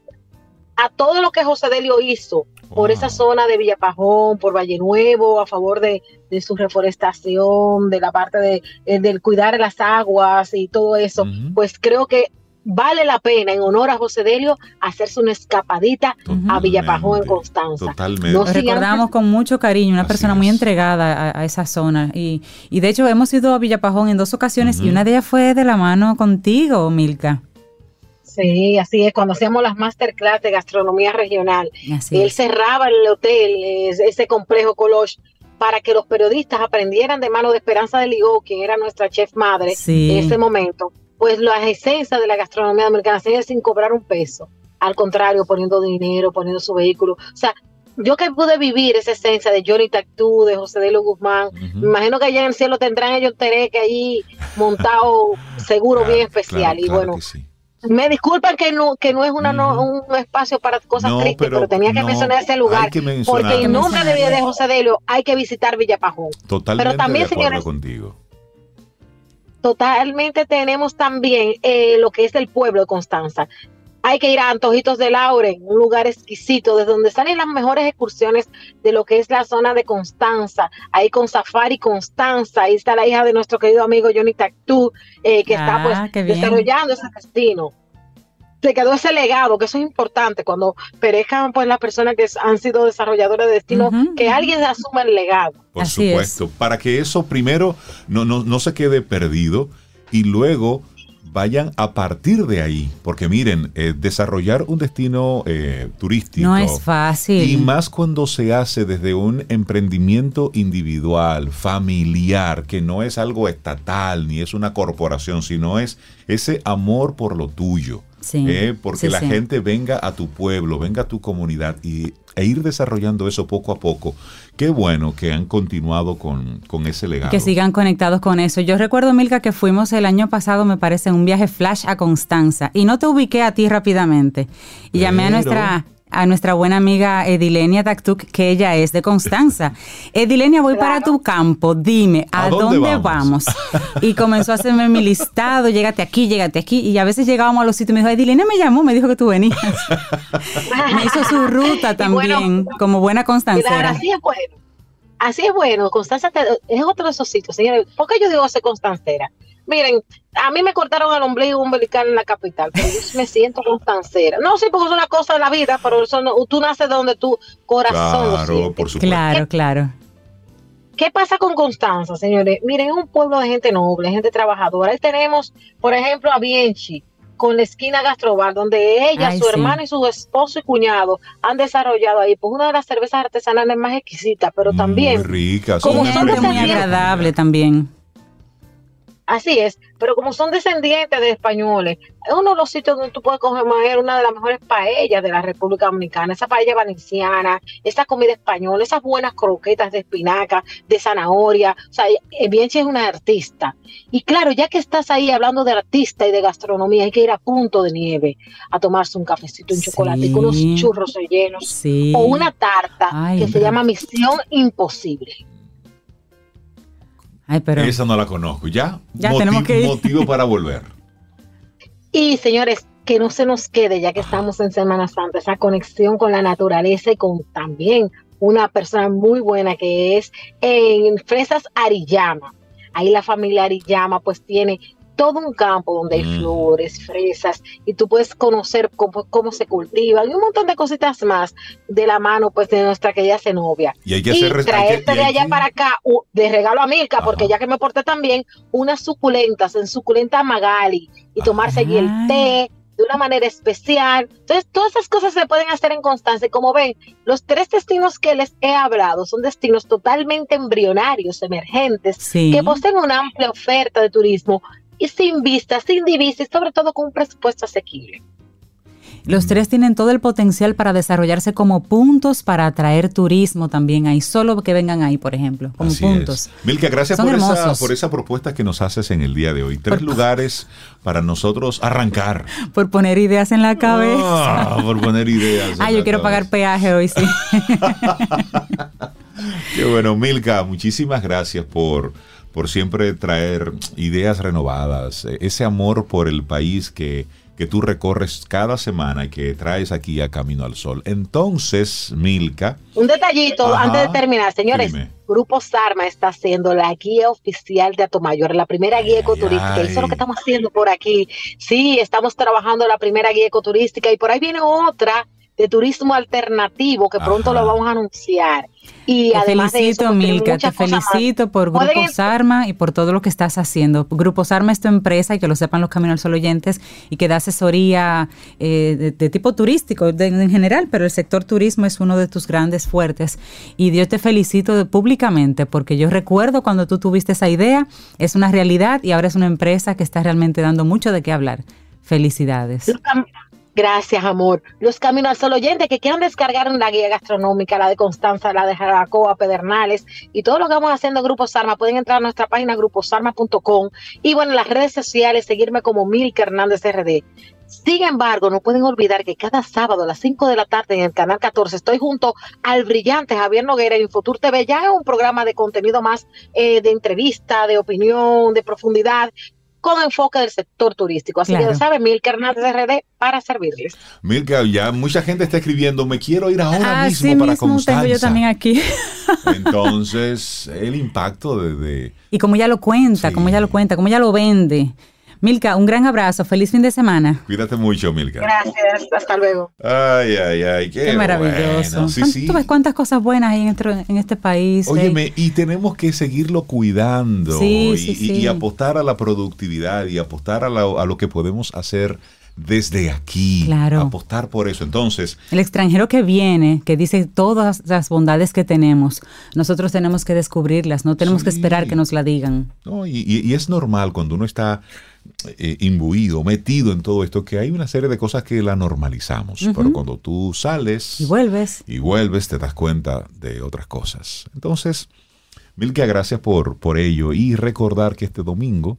A todo lo que José Delio hizo por esa zona de Villapajón, por Valle Nuevo, a favor de su reforestación, de la parte del cuidar las aguas y todo eso, pues creo que vale la pena, en honor a José Delio, hacerse una escapadita a Villapajón en Constanza. Totalmente. Lo recordamos con mucho cariño, una persona muy entregada a esa zona. Y de hecho hemos ido a Villapajón en 2 ocasiones y una de ellas fue de la mano contigo, Milka. Sí, así es, cuando hacíamos las masterclass de gastronomía regional. Él cerraba el hotel, ese complejo Coloch, para que los periodistas aprendieran de mano de Esperanza de Ligó, quien era nuestra chef madre en ese momento, pues las esencias de la gastronomía dominicana, sin cobrar un peso. Al contrario, poniendo dinero, poniendo su vehículo. O sea, yo que pude vivir esa esencia de Johnny Tactú, de José Delio Guzmán, me imagino que allá en el cielo tendrán ellos Tereque ahí montado seguro bien especial. Claro, y bueno, sí. Me disculpan que no es un espacio para cosas tristes, pero tenía que mencionar ese lugar, porque en nombre de José Delio hay que visitar Villapajón. Totalmente pero también, de acuerdo señores, contigo. Totalmente tenemos también lo que es el pueblo de Constanza. Hay que ir a Antojitos de Lauren, un lugar exquisito, desde donde salen las mejores excursiones de lo que es la zona de Constanza. Ahí con Safari Constanza, ahí está la hija de nuestro querido amigo Johnny Tactú, que está pues desarrollando ese destino. Se quedó ese legado, que eso es importante, cuando perezcan pues las personas que han sido desarrolladoras de destino, que alguien asuma el legado. Por supuesto, para que eso primero no se quede perdido y luego vayan a partir de ahí, porque miren, desarrollar un destino turístico no es fácil, y más cuando se hace desde un emprendimiento individual, familiar, que no es algo estatal ni es una corporación, sino es ese amor por lo tuyo. Porque la gente venga a tu pueblo, venga a tu comunidad e ir desarrollando eso poco a poco. Qué bueno que han continuado con ese legado. Que sigan conectados con eso. Yo recuerdo, Milka, que fuimos el año pasado, me parece, en un viaje flash a Constanza y no te ubiqué a ti rápidamente. Y llamé a nuestra buena amiga Edilenia Tactuc, que ella es de Constanza. Edilenia, voy para tu campo, dime, ¿a dónde vamos? Y comenzó a hacerme mi listado, llégate aquí, y a veces llegábamos a los sitios y me dijo, Edilenia me llamó, me dijo que tú venías. Me hizo su ruta también, como buena constancera. Claro, así es bueno, Constanza es otro de esos sitios, señores. ¿Por qué yo digo ser constancera? Miren, a mí me cortaron el ombligo umbilical en la capital, pero yo me siento constancera. No, sí, porque es una cosa de la vida, pero eso no, tú naces de donde tu corazón lo siente. Por supuesto. Claro. ¿Qué pasa con Constanza, señores? Miren, es un pueblo de gente noble, gente trabajadora. Ahí tenemos, por ejemplo, a Bienchi, con la esquina Gastrobar, donde ella, su hermano y su esposo y cuñado han desarrollado ahí pues una de las cervezas artesanales más exquisitas, pero también muy ricas, como muy agradable también. Así es, pero como son descendientes de españoles, es uno de los sitios donde tú puedes comer una de las mejores paellas de la República Dominicana, esa paella valenciana, esa comida española, esas buenas croquetas de espinaca, de zanahoria. O sea, Bienchi es una artista. Y claro, ya que estás ahí hablando de artista y de gastronomía, hay que ir a Punto de Nieve a tomarse un cafecito, un chocolate con unos churros rellenos o una tarta que se llama Misión Imposible. Ay, pero esa no la conozco. Ya tenemos que ir. Motivo para volver. Y señores, que no se nos quede, ya que estamos en Semana Santa, esa conexión con la naturaleza y con también una persona muy buena que es en Fresas Ariyama. Ahí la familia Ariyama pues tiene todo un campo donde hay flores, fresas, y tú puedes conocer cómo se cultivan y un montón de cositas más de la mano pues de nuestra querida Zenobia. Y hay que hacer traerte de allá para acá de regalo a Milka, porque ya que me porté también unas suculentas en suculenta Magali y tomarse allí el té de una manera especial. Entonces, todas esas cosas se pueden hacer en Constanza. Y como ven, los 3 destinos que les he hablado son destinos totalmente embrionarios, emergentes, que poseen una amplia oferta de turismo y sin vistas, sin divisas, y sobre todo con un presupuesto asequible. Los 3 tienen todo el potencial para desarrollarse como puntos para atraer turismo también ahí, solo que vengan ahí, por ejemplo, como así puntos. Es. Milka, gracias por esa propuesta que nos haces en el día de hoy. 3 lugares para nosotros arrancar. Por poner ideas en la cabeza. Por poner ideas. Yo quiero pagar peaje hoy, sí. Qué bueno, Milka, muchísimas gracias por siempre traer ideas renovadas, ese amor por el país que tú recorres cada semana y que traes aquí a Camino al Sol. Entonces, Milka. Un detallito antes de terminar, señores. Dime. Grupo Sarma está haciendo la guía oficial de Atomayor, la primera guía ecoturística. Eso es lo que estamos haciendo por aquí. Sí, estamos trabajando la primera guía ecoturística y por ahí viene otra de turismo alternativo que pronto lo vamos a anunciar. Y te además felicito, de eso, Milka, te felicito por Grupo Sarma y por todo lo que estás haciendo. Grupo Sarma es tu empresa, y que lo sepan los Camino al Sol oyentes, y que da asesoría de tipo turístico en general, pero el sector turismo es uno de tus grandes fuertes. Y yo te felicito públicamente, porque yo recuerdo cuando tú tuviste esa idea, es una realidad y ahora es una empresa que está realmente dando mucho de qué hablar. Felicidades. Gracias, amor. Los Camino al Sol oyentes que quieran descargar una guía gastronómica, la de Constanza, la de Jarabacoa, Pedernales y todo lo que vamos haciendo en Grupo Sarma, pueden entrar a nuestra página gruposarma.com y bueno, en las redes sociales seguirme como Milka Hernández RD. Sin embargo, no pueden olvidar que cada sábado a las 5 de la tarde en el Canal 14 estoy junto al brillante Javier Noguera en Infotur TV. Ya es un programa de contenido más de entrevista, de opinión, de profundidad, con enfoque del sector turístico. Así que ya saben, Milka Hernández RD para servirles. Milka, ya mucha gente está escribiendo, me quiero ir ahora mismo para Constanza. Tengo yo también aquí. Entonces, el impacto de... Y como ya lo cuenta, como ya lo vende. Milka, un gran abrazo, feliz fin de semana. Cuídate mucho, Milka. Gracias, hasta luego. Ay, qué maravilloso. Bueno. Sí. ¿Tú ves cuántas cosas buenas hay en este país? Óyeme, y tenemos que seguirlo cuidando y apostar a la productividad y apostar a lo que podemos hacer desde aquí. Claro. Apostar por eso. Entonces, el extranjero que viene, que dice todas las bondades que tenemos, nosotros tenemos que descubrirlas, no tenemos que esperar que nos la digan. No, y es normal cuando uno está imbuido, metido en todo esto, que hay una serie de cosas que la normalizamos, pero cuando tú sales y vuelves te das cuenta de otras cosas. Entonces, Milka, gracias por ello, y recordar que este domingo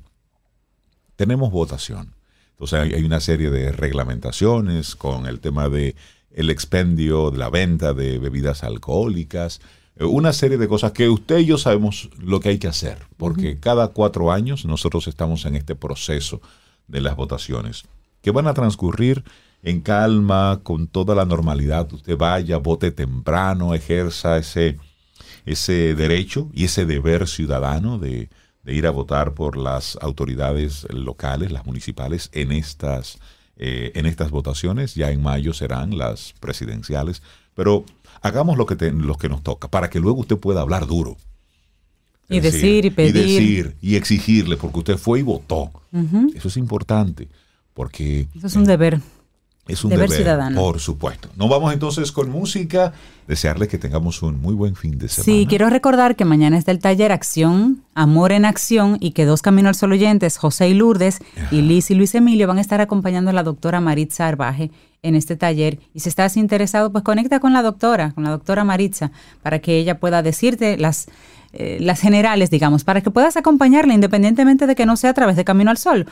tenemos votación. Entonces hay una serie de reglamentaciones con el tema de el expendio, de la venta de bebidas alcohólicas, una serie de cosas que usted y yo sabemos lo que hay que hacer, porque cada 4 años nosotros estamos en este proceso de las votaciones, que van a transcurrir en calma, con toda la normalidad. Usted vaya, vote temprano, ejerza ese derecho y ese deber ciudadano de ir a votar por las autoridades locales, las municipales, en estas votaciones. Ya en mayo serán las presidenciales, pero hagamos lo que nos toca, para que luego usted pueda hablar duro. Y decir y pedir. Y decir y exigirle, porque usted fue y votó. Eso es importante, porque... Eso es un deber. Es un deber ciudadano. Por supuesto. Nos vamos entonces con música. desearles que tengamos un muy buen fin de semana. Sí, quiero recordar que mañana está el taller Acción, Amor en Acción, y que 2 Camino al Sol oyentes, José y Lourdes, y Liz y Luis Emilio, van a estar acompañando a la doctora Maritza Arbaje en este taller. Y si estás interesado, pues conecta con la doctora Maritza, para que ella pueda decirte las generales, digamos, para que puedas acompañarla independientemente de que no sea a través de Camino al Sol.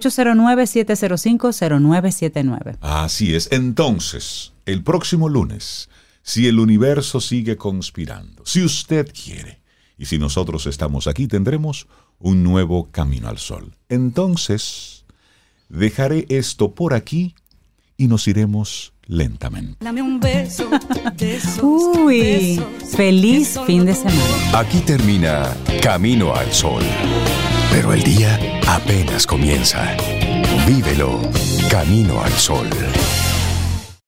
809-705-0979. Así es. Entonces, el próximo lunes, si el universo sigue conspirando, si usted quiere, y si nosotros estamos aquí, tendremos un nuevo Camino al Sol. Entonces, dejaré esto por aquí y nos iremos lentamente. Dame un beso, besos, Uy, besos, feliz fin de semana. Aquí termina Camino al Sol. Pero el día apenas comienza. Vívelo Camino al Sol.